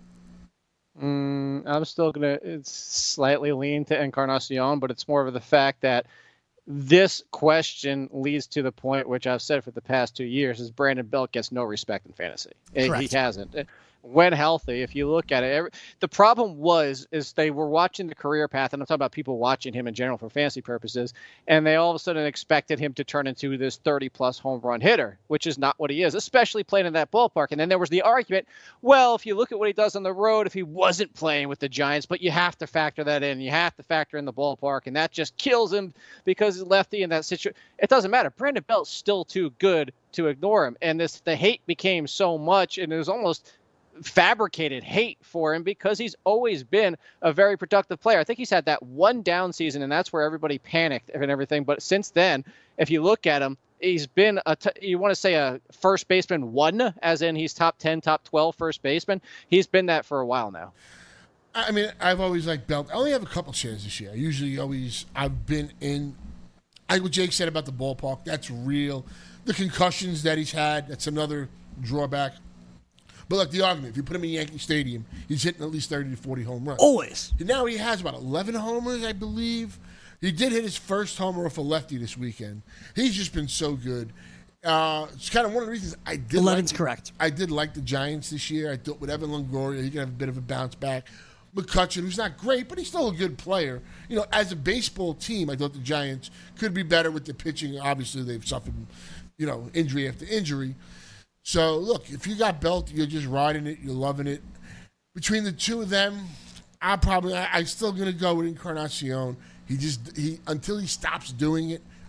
Mm, I'm still going to slightly lean to Encarnacion, but it's more of the fact that this question leads to the point, which I've said for the past two years, is Brandon Belt gets no respect in fantasy. Correct. He hasn't. When healthy, if you look at it, every, the problem was is they were watching the career path, and I'm talking about people watching him in general for fantasy purposes, and they all of a sudden expected him to turn into this thirty-plus home run hitter, which is not what he is, especially playing in that ballpark. And then there was the argument, well, if you look at what he does on the road, if he wasn't playing with the Giants, but you have to factor that in. You have to factor in the ballpark, and that just kills him because he's lefty in that situation. It doesn't matter. Brandon Belt's still too good to ignore him, and this the hate became so much, and it was almost fabricated hate for him because he's always been a very productive player. I think he's had that one down season, and that's where everybody panicked and everything. But since then, if you look at him, he's been a t- you want to say a first baseman one, as in he's top ten, top twelve first baseman. He's been that for a while now. I mean, I've always liked Belt. I only have a couple shares this year. I usually always I've been in. I what Jake said about the ballpark. That's real. The concussions that he's had. That's another drawback. But like the argument, if you put him in Yankee Stadium, he's hitting at least thirty to forty home runs. Always. Now he has about eleven homers, I believe. He did hit his first homer off a lefty this weekend. He's just been so good. Uh, it's kind of one of the reasons I did eleven's like, correct. I did like the Giants this year. I thought with Evan Longoria, he could have a bit of a bounce back. McCutchen, who's not great, but he's still a good player. You know, as a baseball team, I thought the Giants could be better with the pitching. Obviously, they've suffered, you know, injury after injury. So, look, if you got Belt, you're just riding it, you're loving it. Between the two of them, I probably, I, I'm still going to go with Encarnacion. He just, he until he stops doing it,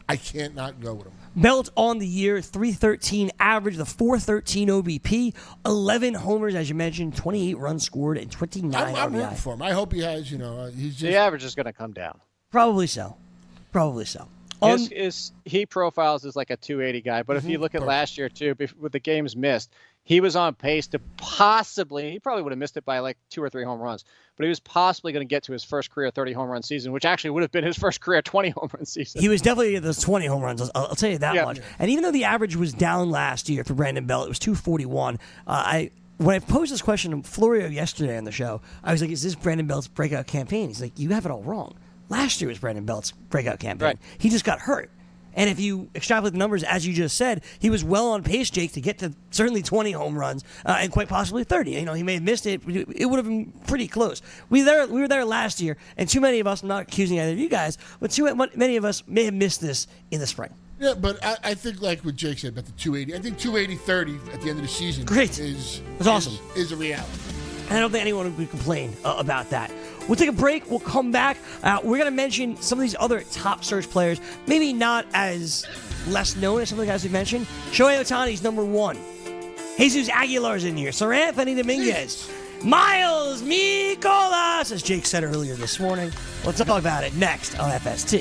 I can't not go with him. Belt on the year, three thirteen average, the four thirteen O B P, eleven homers, as you mentioned, twenty-eight runs scored, and twenty-nine I'm, I'm R B I. rooting for him. I hope he has, you know, uh, he's just. The average is going to come down. Probably so. Probably so. On, His, his he profiles as like a two eighty guy, but if you look at last year too, bef- with the games missed, he was on pace to possibly, he probably would have missed it by like two or three home runs, but he was possibly going to get to his first career thirty home run season, which actually would have been his first career twenty home run season. he was definitely at those twenty home runs, I'll, I'll tell you that Yeah. much. And even though the average was down last year for Brandon Belt, it was two forty-one. Uh, I When I posed this question to Florio yesterday on the show, I was like, is this Brandon Belt's breakout campaign? He's like, you have it all wrong. Last year was Brandon Belt's breakout campaign. Right. He just got hurt. And if you extrapolate the numbers, as you just said, he was well on pace, Jake, to get to certainly twenty home runs uh, and quite possibly thirty. You know, he may have missed it. It would have been pretty close. We there, we were there last year, and too many of us, I'm not accusing either of you guys, but too many of us may have missed this in the spring. Yeah, but I, I think like what Jake said about the two eighty, I think two eighty thirty at the end of the season Great. is, It's awesome. is, is a reality. And I don't think anyone would complain uh, about that. We'll take a break. We'll come back. Uh, we're going to mention some of these other top search players, maybe not as less known as some of the guys we mentioned. Shohei Ohtani's number one. Jesus Aguilar's in here. Sir Anthony Dominguez. Miles Mikolas, as Jake said earlier this morning. Let's talk about it next on F S T.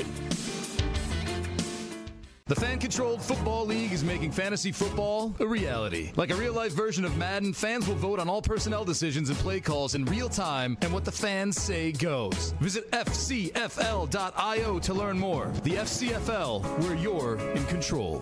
The fan-controlled Football League is making fantasy football a reality. Like a real-life version of Madden, fans will vote on all personnel decisions and play calls in real time, and what the fans say goes. Visit F C F L dot I O to learn more. The F C F L, where you're in control.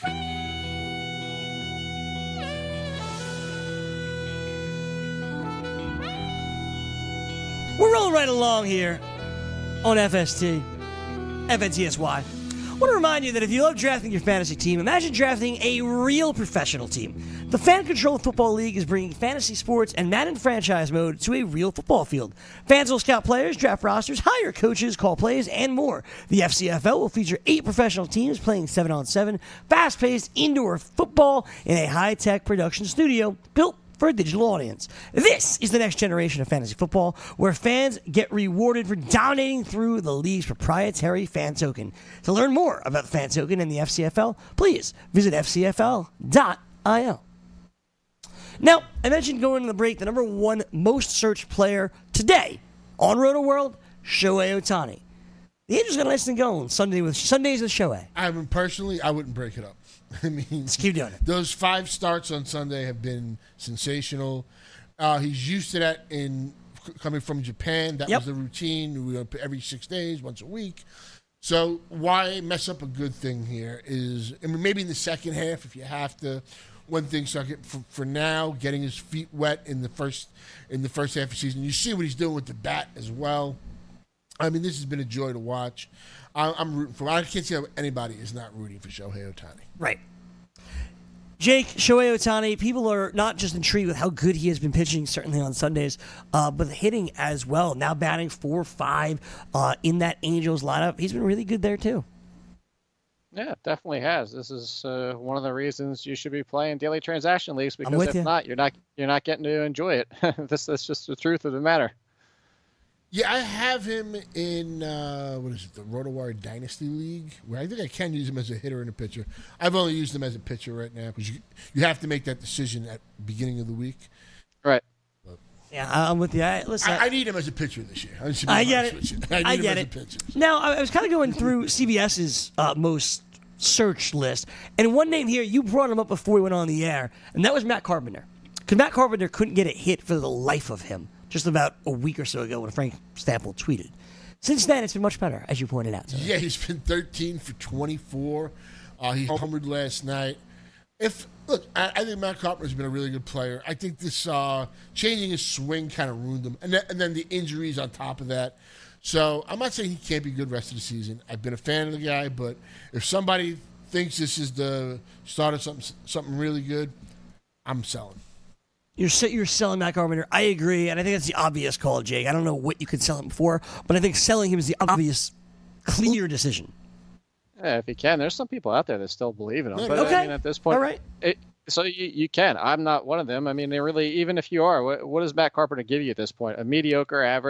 We're rolling right along here on F S T, F N T S Y. I want to remind you that if you love drafting your fantasy team, imagine drafting a real professional team. The Fan Control Football League is bringing fantasy sports and Madden franchise mode to a real football field. Fans will scout players, draft rosters, hire coaches, call plays, and more. The F C F L will feature eight professional teams playing seven on seven, fast-paced indoor football in a high-tech production studio built for a digital audience. This is the next generation of fantasy football, where fans get rewarded for dominating through the league's proprietary fan token. To learn more about the fan token and the F C F L, please visit F C F L dot I O. Now, I mentioned going to the break, the number one most searched player today on Roto World, Shohei Ohtani. The Angels got a nice thing going Sunday with Sundays with Shohei. I mean, personally, I wouldn't break it up. I mean, Let's keep doing it. Those five starts on Sunday have been sensational. Uh, he's used to that in coming from Japan. That Yep. was the routine. We were every six days, once a week. So why mess up a good thing here? Is I mean, maybe in the second half if you have to. One thing, so for, for now, getting his feet wet in the first in the first half of the season. You see what he's doing with the bat as well. I mean, this has been a joy to watch. I, I'm rooting for. I can't see how anybody is not rooting for Shohei Ohtani. Right. Jake, Shohei Ohtani, people are not just intrigued with how good he has been pitching, certainly on Sundays, uh, but hitting as well. Now batting four five uh, in that Angels lineup. He's been really good there, too. Yeah, it definitely has. This is uh, one of the reasons you should be playing daily transaction leagues, because with if you. not, you're not you're not getting to enjoy it. this that's just the truth of the matter. Yeah, I have him in, uh, what is it, the RotoWire Dynasty League, where I think I can use him as a hitter and a pitcher. I've only used him as a pitcher right now because you, you have to make that decision at the beginning of the week. Right. Yeah, I'm with you. I, listen, I, I need him as a pitcher this year. I, should be I get honest it. with you. I need I him get as it. a pitcher. Now, I I was kind of going through CBS's uh, most searched list, and one name here, you brought him up before we went on the air, and that was Matt Carpenter. Because Matt Carpenter couldn't get a hit for the life of him just about a week or so ago when Frank Stampfl tweeted. Since then, it's been much better, as you pointed out. Yeah, he's been thirteen for twenty-four. Uh, he homered last night. If look, I, I think Matt Carpenter's been a really good player. I think this uh, changing his swing kind of ruined him, and then, and then the injuries on top of that. So I'm not saying he can't be good rest of the season. I've been a fan of the guy, but if somebody thinks this is the start of something something really good, I'm selling. You're you're selling Matt Carpenter. I agree, and I think that's the obvious call, Jake. I don't know what you could sell him for, but I think selling him is the obvious, clear decision. Yeah, if you can. There's some people out there that still believe in him. But Okay. I mean, at this point, All right. it, so you, you can. I'm not one of them. I mean, they really, even if you are, what, what does Matt Carpenter give you at this point? A mediocre, average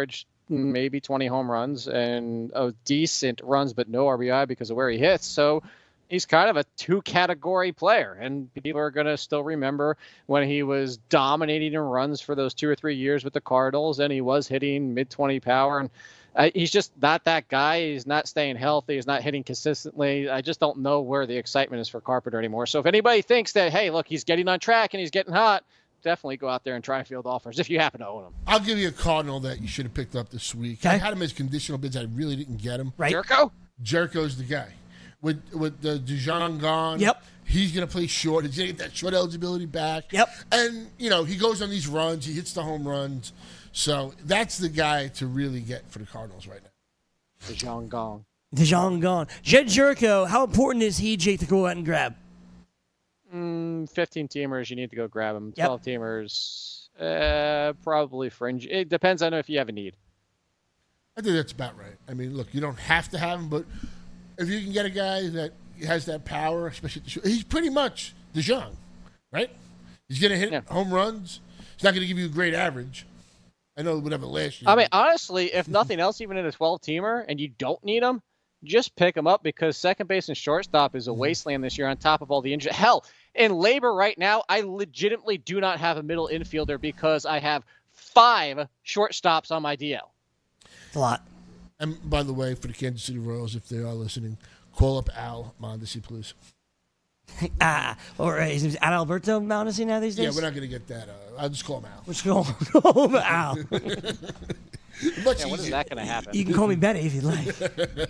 maybe twenty home runs and oh, decent runs, but no R B I because of where he hits. So he's kind of a two-category player, and people are going to still remember when he was dominating in runs for those two or three years with the Cardinals, and he was hitting mid twenty power. And uh, he's just not that guy. He's not staying healthy. He's not hitting consistently. I just don't know where the excitement is for Carpenter anymore. So if anybody thinks that, hey, look, he's getting on track and he's getting hot, definitely go out there and try field offers if you happen to own him. I'll give you a Cardinal that you should have picked up this week. Okay. I had him as conditional bids. I really didn't get him. Right. Jericho? Jericho's the guy. With with the Dijon gone, Yep. he's going to play short. He's going to get that short eligibility back. Yep. And, you know, he goes on these runs. He hits the home runs. So that's the guy to really get for the Cardinals right now. The Zhang Gong. Dijon gone. Jed Jericho, how important is he, Jake, to go out and grab? Mm, fifteen teamers, you need to go grab them. Yep. twelve teamers, uh, probably fringe. It depends on if you have a need. I think that's about right. I mean, look, you don't have to have him, but if you can get a guy that has that power, especially at the shoot, he's pretty much Dijon, right? He's going to hit Yeah. home runs. He's not going to give you a great average. I know whatever last year. I mean, honestly, if nothing else, even in a twelve-teamer, and you don't need him, just pick him up because second base and shortstop is a wasteland this year on top of all the injuries. Hell, in labor right now, I legitimately do not have a middle infielder because I have five shortstops on my D L. It's a lot. And by the way, for the Kansas City Royals, if they are listening, call up Al Mondesi, please. ah, or uh, his name's Adalberto Mondesi now these days? Yeah, we're not going to get that. Uh, I'll just call him Al. Let's go. Go Al. Much Yeah, when is easier. that going to happen? You can call me Betty if you'd like.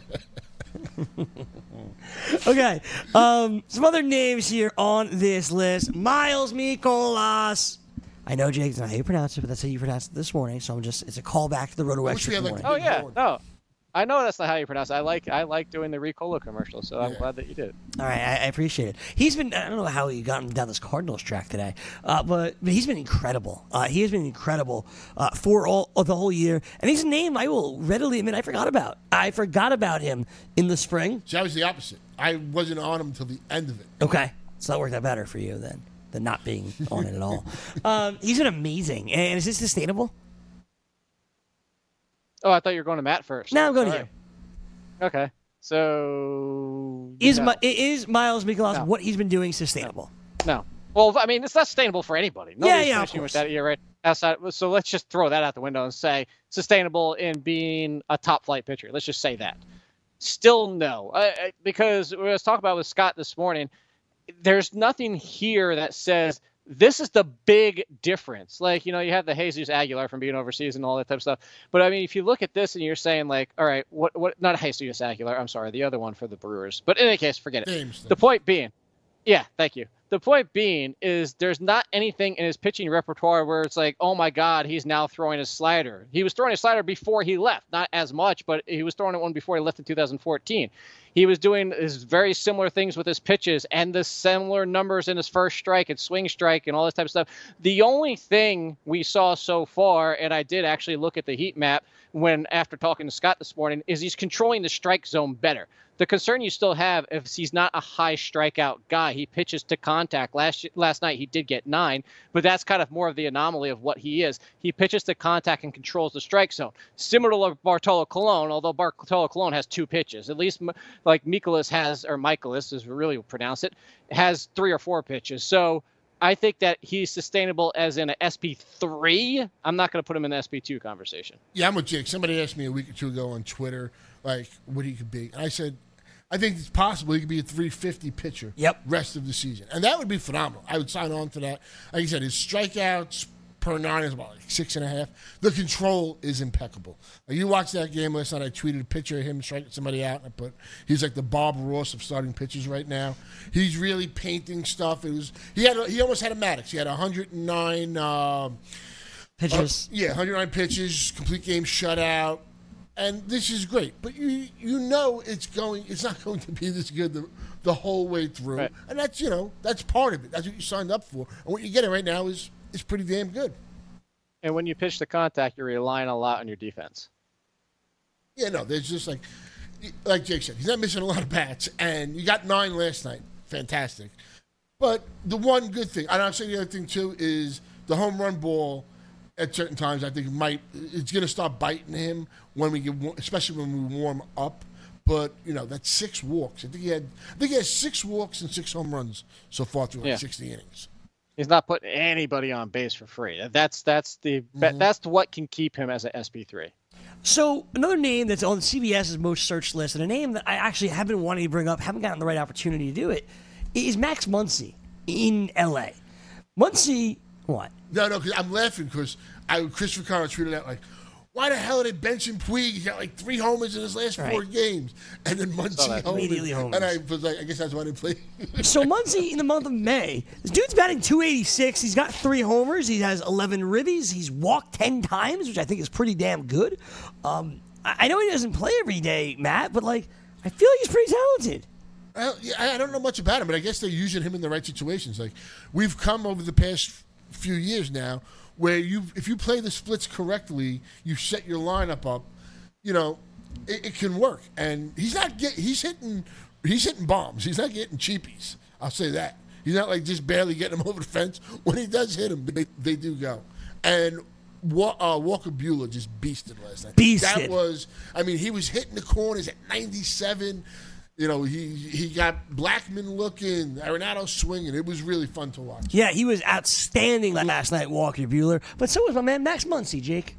Okay. Um, some other names here on this list. Miles Mikolas. I know, Jake, it's not how you pronounce it, but that's how you pronounced it this morning. So I'm just, it's a callback to the Roto I wish we Extra had, like, morning. Oh yeah, Lord. no, I know that's not how you pronounce it. I like I like doing the Ricola commercial, so I'm Yeah. glad that you did. All right, I, I appreciate it. He's been, I don't know how he got him down this Cardinals track today, uh, but, but he's been incredible. Uh, he has been incredible uh, for all of the whole year. And he's a name I will readily admit I forgot about. I forgot about him in the spring. See, I was the opposite. I wasn't on him until the end of it. Okay. So that worked out better for you then, than not being on it at all. Um, he's been amazing. And is this sustainable? Oh, I thought you were going to Matt first. No, I'm going to Sorry. you. Okay, so Is, no. Mi- is Miles Mikolas, No. what he's been doing, sustainable? No. Well, I mean, it's not sustainable for anybody. Yeah, Nobody's yeah, of finishing with course. that year, right? Outside, so let's just throw that out the window and say sustainable in being a top flight pitcher. Let's just say that. Still no, I, I, because we was talking about with Scott this morning. There's nothing here that says this is the big difference. Like, you know, you have the Jesus Aguilar from being overseas and all that type of stuff. But I mean, if you look at this and you're saying like, all right, what, what, not Jesus Aguilar. I'm sorry. The other one for the Brewers. But in any case, forget it. James, The point being, yeah, thank you. The point being is there's not anything in his pitching repertoire where it's like, oh my God, he's now throwing a slider. He was throwing a slider before he left, not as much, but he was throwing it one before he left in two thousand fourteen. He was doing his very similar things with his pitches and the similar numbers in his first strike and swing strike and all this type of stuff. The only thing we saw so far, and I did actually look at the heat map when after talking to Scott this morning, is he's controlling the strike zone better. The concern you still have if he's not a high strikeout guy. He pitches to contact. Last last night he did get nine, but that's kind of more of the anomaly of what he is. He pitches to contact and controls the strike zone. Similar to Bartolo Colon, although Bartolo Colon has two pitches. At least like Mikolas has, or Michaelis is really pronounce it, has three or four pitches. So I think that he's sustainable as in an S P three. I'm not going to put him in the S P two conversation. Yeah, I'm with Jake. Somebody asked me a week or two ago on Twitter, like, what he could be. And I said, I think it's possible he could be a three fifty pitcher Yep. rest of the season. And that would be phenomenal. I would sign on to that. Like you said, his strikeouts per nine is about like six and a half. The control is impeccable. Like, you watched that game last night. I tweeted a picture of him striking somebody out. And I put, he's like the Bob Ross of starting pitchers right now. He's really painting stuff. It was he had a, he almost had a Maddox. He had one hundred nine um, Pitches. Uh, yeah, one hundred nine pitches, complete game shutout, and this is great. But you you know it's going it's not going to be this good the, the whole way through, Right. and that's you know that's part of it. That's what you signed up for, and what you're getting right now is is pretty damn good. And when you pitch the contact, you're relying a lot on your defense. Yeah, no, there's just like like Jake said, he's not missing a lot of bats, and you got nine last night, fantastic. But the one good thing, and I'll say the other thing too, is the home run ball at certain times. I think it might it's going to start biting him when we get, especially when we warm up. But you know, that's six walks. I think he had I think he has six walks and six home runs so far through like Yeah. sixty innings. He's not putting anybody on base for free. That's that's the Mm-hmm. that's what can keep him as an S P three. So another name that's on CBS's most searched list, and a name that I actually have been wanting to bring up, haven't gotten the right opportunity to do it, is Max Muncy in L A. Muncy, what? No, no, because I'm laughing because I Christopher Connor tweeted out like, "Why the hell are they benching Puig? He got like three homers in his last four Right. games, and then Muncy that. homered. Immediately homers. And I was like, I guess that's why they play. So Muncy in the month of May, this dude's batting two eighty-six. He's got three homers. He has eleven ribbies. He's walked ten times, which I think is pretty damn good. Um, I, I know he doesn't play every day, Matt, but like I feel like he's pretty talented. Well, yeah, I I don't know much about him, but I guess they're using him in the right situations. Like we've come over the past few years now, where you, if you play the splits correctly, you set your lineup up. You know, it, it can work. And he's not get, he's hitting he's hitting bombs. He's not getting cheapies. I'll say that. He's not like just barely getting them over the fence. When he does hit them, they, they do go. And Wa- uh, Walker Buehler just beasted last night. Beasted. That was, I mean, he was hitting the corners at ninety-seven. You know, he he got Blackman looking, Arenado swinging. It was really fun to watch. Yeah, he was outstanding last night, Walker Buehler. But so was my man Max Muncy, Jake.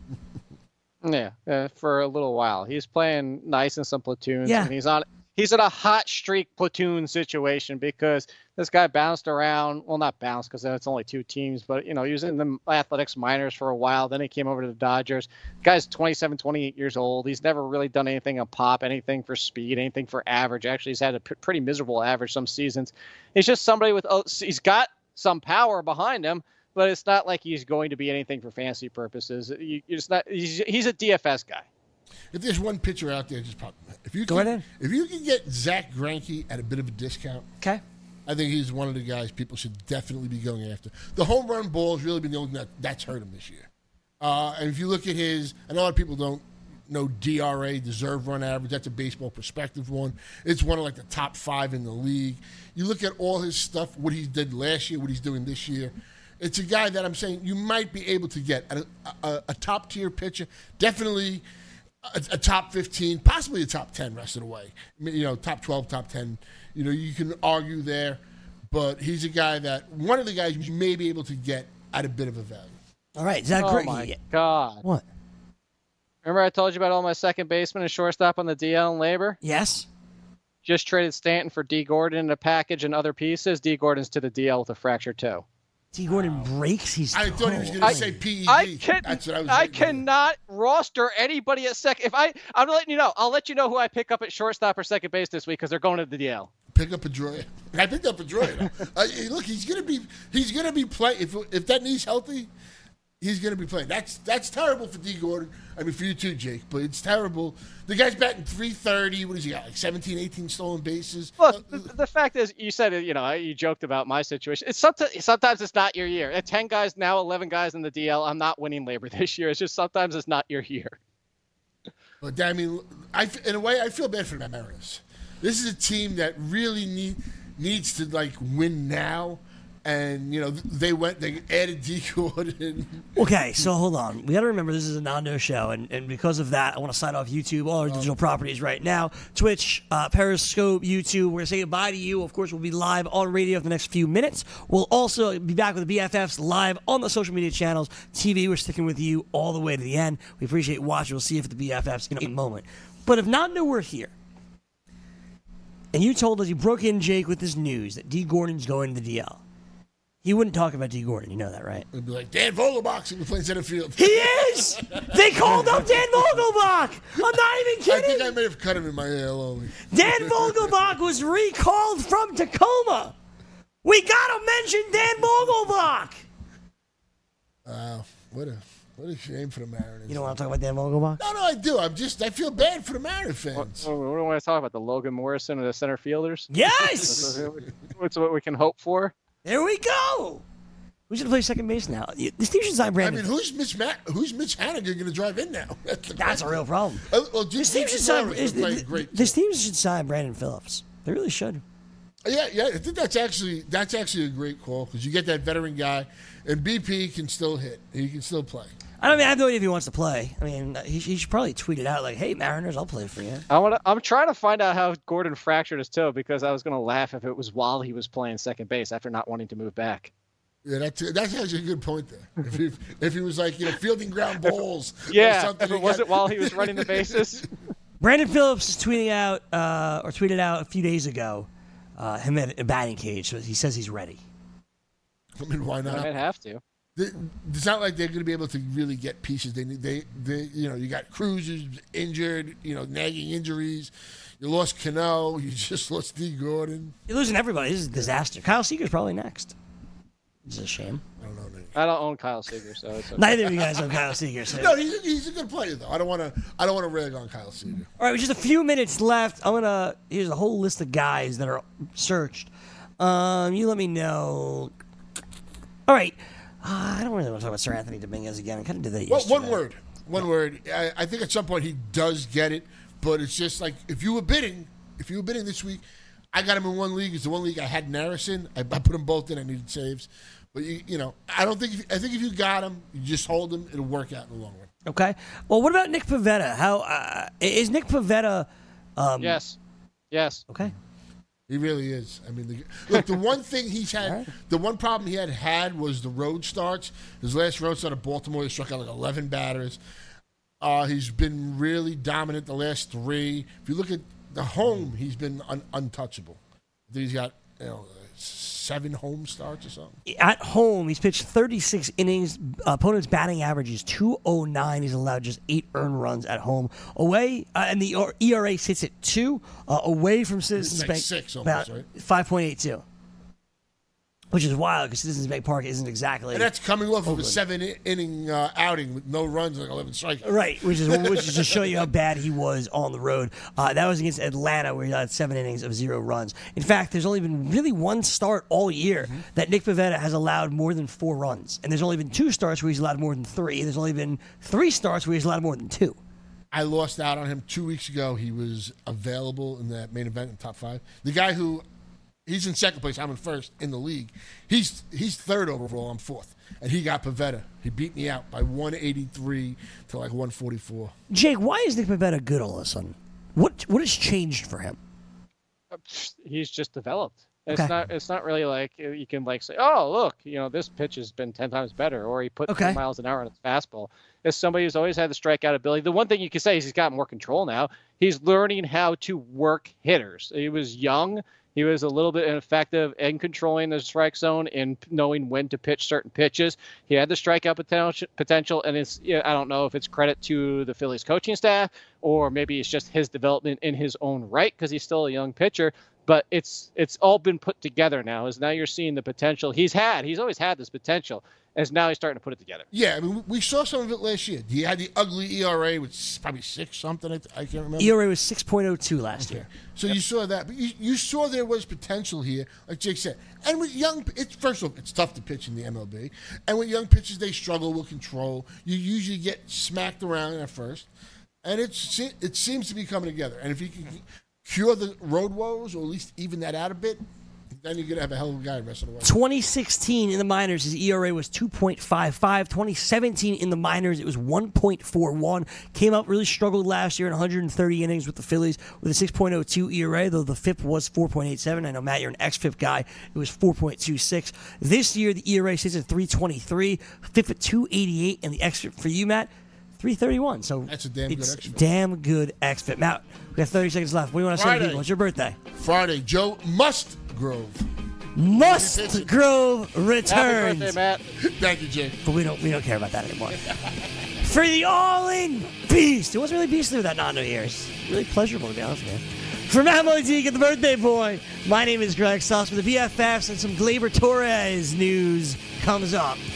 Yeah, uh, for a little while. He's playing nice in some platoons. Yeah. And he's on. He's in a hot streak platoon situation because this guy bounced around. Well, not bounced because it's only two teams, but, you know, he was in the Athletics minors for a while. Then he came over to the Dodgers. The guy's twenty-seven, twenty-eight years old. He's never really done anything on pop, anything for speed, anything for average. Actually, he's had a p- pretty miserable average some seasons. He's just somebody with, oh, he's got some power behind him, but it's not like he's going to be anything for fantasy purposes. You, you're just not, he's, he's a D F S guy. If there's one pitcher out there, just pop. If you Go can, ahead. if you can get Zach Greinke at a bit of a discount, Okay. I think he's one of the guys people should definitely be going after. The home run ball has really been the only thing that, that's hurt him this year. Uh, and if you look at his, and a lot of people don't know D R A, deserved run average. That's a baseball perspective one. It's one of like the top five in the league. You look at all his stuff, what he did last year, what he's doing this year. It's a guy that I'm saying you might be able to get a, a, a top tier pitcher. Definitely. A, a top fifteen, possibly a top ten rest of the way. I mean, you know, top twelve, top ten. You know, you can argue there, but he's a guy that, one of the guys you may be able to get at a bit of a value. All right, Zach Oh, Greinke. my God. What? Remember I told you about all my second baseman and shortstop on the D L and labor? Yes. Just traded Stanton for D. Gordon in a package and other pieces. D. Gordon's to the D L with a fractured toe. D. Gordon breaks. He's. I thought he was going I- to say P E D. I can That's what I was I waiting for. cannot roster anybody at second. If I I'm letting you know, I'll let you know who I pick up at shortstop or second base this week because they're going to the D L. Pick up Pedroia. I picked up Pedroia. uh, look, he's going to be he's going to be playing. If if that knee's healthy, he's going to be playing. That's that's terrible for D. Gordon. I mean, for you too, Jake. But it's terrible. The guy's batting three thirty. What does he got? Like seventeen, eighteen stolen bases. Look, Uh, the, the fact is, you said it. You know, you joked about my situation. It's sometimes sometimes it's not your year. At ten guys now, eleven guys in the D L. I'm not winning labor this year. It's just sometimes it's not your year. But I mean, I, in a way, I feel bad for the Mariners. This is a team that really need, needs to like win now, and you know they went, they added D. Gordon. Okay, so hold on. We got to remember this is a Nando show, and, and because of that, I want to sign off YouTube, all our digital properties right now. Twitch, uh, Periscope, YouTube. We're going to say goodbye to you. Of course, we'll be live on radio for the next few minutes. We'll also be back with the B F Fs live on the social media channels. T V, we're sticking with you all the way to the end. We appreciate watching. We'll see you for the B F Fs in a moment. But if Nando were here, and you told us, you broke in, Jake, with this news that D. Gordon's going to the D L, he wouldn't talk about D. Gordon. You know that, right? It'd be like Dan Vogelbach who playing center field. He is! They called up Dan Vogelbach! I'm not even I kidding! think I may have cut him in my A L only. Dan Vogelbach was recalled from Tacoma! We gotta mention Dan Vogelbach! Wow, what a what a shame for the Mariners. You don't want to talk about Dan Vogelbach? No, no, I do. I'm just I feel bad for the Mariners What, fans. what do we want to talk about? The Logan Morrison and the center fielders? Yes! What's what we can hope for? There we go! Who's gonna play second base now? This team should sign I Brandon. mean, who's Mitch Ma- who's Mitch Haniger going to drive in now? That's, the That's a question. real problem. Uh, well, This just team should sign. is playing great. This team should sign Brandon Phillips. They really should. Yeah, yeah, I think that's actually that's actually a great call because you get that veteran guy, and B P can still hit. He can still play. I don't mean, I have no idea if he wants to play. I mean, he, he should probably tweet it out like, "Hey, Mariners, I'll play for you." I want. I'm trying to find out how Gordon fractured his toe because I was going to laugh if it was while he was playing second base after not wanting to move back. Yeah, that's that's actually a good point there. If he, if he was like you know fielding ground balls, yeah, or something, if it wasn't while he was running the bases. Brandon Phillips is tweeting out uh, or tweeted out a few days ago uh, him at a batting cage. So he says he's ready. I mean, why not? I might have to. It's not like they're going to be able to really get pieces. They need they, they you know you got Cruz who's injured, you know nagging injuries. You lost Cano. You just lost D. Gordon. You're losing everybody. This is a disaster. Kyle Seager's probably next. It's a shame. I don't know. Nick. I don't own Kyle Seager, so it's okay. Neither of you guys own Kyle Seager. So. No, he's a, he's a good player though. I don't want to. I don't want to rag on Kyle Seager. All right, with just a few minutes left, I'm gonna. Here's a whole list of guys that are searched. Um, you let me know. All right. Uh, I don't really want to talk about Sir Anthony Dominguez again. I kind of did that Well, yesterday. one word. One word. I, I think at some point he does get it, but it's just like if you were bidding, if you were bidding this week, I got him in one league. It's the one league I had Naris in. I, I put them both in. I needed saves, but you, you know, I don't think. If, I think if you got him, you just hold him. It'll work out in the long run. Okay. Well, what about Nick Pivetta? How uh, is Nick Pivetta? Um, Yes. Yes. Okay. He really is. I mean, the, look, the one thing he's had, Right. the one problem he had had was the road starts. His last road start at Baltimore, he struck out like eleven batters. Uh, he's been really dominant the last three. If you look at the home, he's been un- untouchable. I think he's got you know seven home starts or something. At home, he's pitched thirty-six innings. Uh, opponent's batting average is two oh nine. He's allowed just eight earned runs at home. Away, uh, and the E R A sits at two. Uh, away from Citizens Like Bank, six almost, about right? five point eight two. Which is wild because Citizens Bank Park isn't exactly And that's coming off of a Oakland. seven-inning uh, outing with no runs, like eleven strikeouts. Right, which is which is to show you how bad he was on the road. Uh, that was against Atlanta, where he had seven innings of zero runs. In fact, there's only been really one start all year Mm-hmm. that Nick Pivetta has allowed more than four runs, and there's only been two starts where he's allowed more than three. There's only been three starts where he's allowed more than two. I lost out on him two weeks ago. He was available in that main event in top five. The guy who he's in second place, I'm in first in the league. He's he's third overall. I'm fourth, and he got Pivetta. He beat me out by one eighty-three to like one forty-four. Jake, why is Nick Pivetta good all of a sudden? What what has changed for him? He's just developed. It's Okay. not. It's not really like you can like say, "Oh, look, you know, this pitch has been ten times better," or he put Okay. ten miles an hour on his fastball. As somebody who's always had the strikeout ability, the one thing you can say is he's got more control now. He's learning how to work hitters. He was young. He was a little bit ineffective in controlling the strike zone and knowing when to pitch certain pitches. He had the strikeout potential, potential, and it's you know, I don't know if it's credit to the Phillies coaching staff or maybe it's just his development in his own right because he's still a young pitcher. But it's it's all been put together now. As now you're seeing the potential he's had. He's always had this potential, as now he's starting to put it together. Yeah, I mean, we saw some of it last year. He had the ugly E R A, which is probably six something. I, I can't remember. E R A was six point oh two last year. So you saw that, but you, you saw there was potential here, like Jake said. And with young, it's first of all, it's tough to pitch in the M L B. And with young pitchers, they struggle with control. You usually get smacked around at first, and it's it seems to be coming together. And if you can cure the road woes, or at least even that out a bit, then you're gonna have a hell of a guy the rest of the way. twenty sixteen in the minors, his E R A was two point five five. twenty seventeen in the minors, it was one point four one. Came up, really struggled last year in one hundred thirty innings with the Phillies with a six point oh two E R A, though the F I P was four point eight seven. I know, Matt, you're an ex-F I P guy. It was four point two six. This year, the E R A sits at three twenty-three, F I P at two eighty-eight, and the ex-F I P for you, Matt, three thirty-one. So That's a damn good it's ex-F I P. damn good ex-F I P. Matt, we have thirty seconds left. What do you want to say to Friday. people? It's your birthday. Friday, Joe Musgrove. Musgrove Happy returns. birthday, Matt. Thank you, Jake. But we don't we don't care about that anymore. For the all-in beast. It wasn't really beastly with that Nando here. It's really pleasurable, to be honest with you. For Matt Modique and the birthday boy, my name is Greg Sauce with the B F Fs, and some Gleyber Torres news comes up.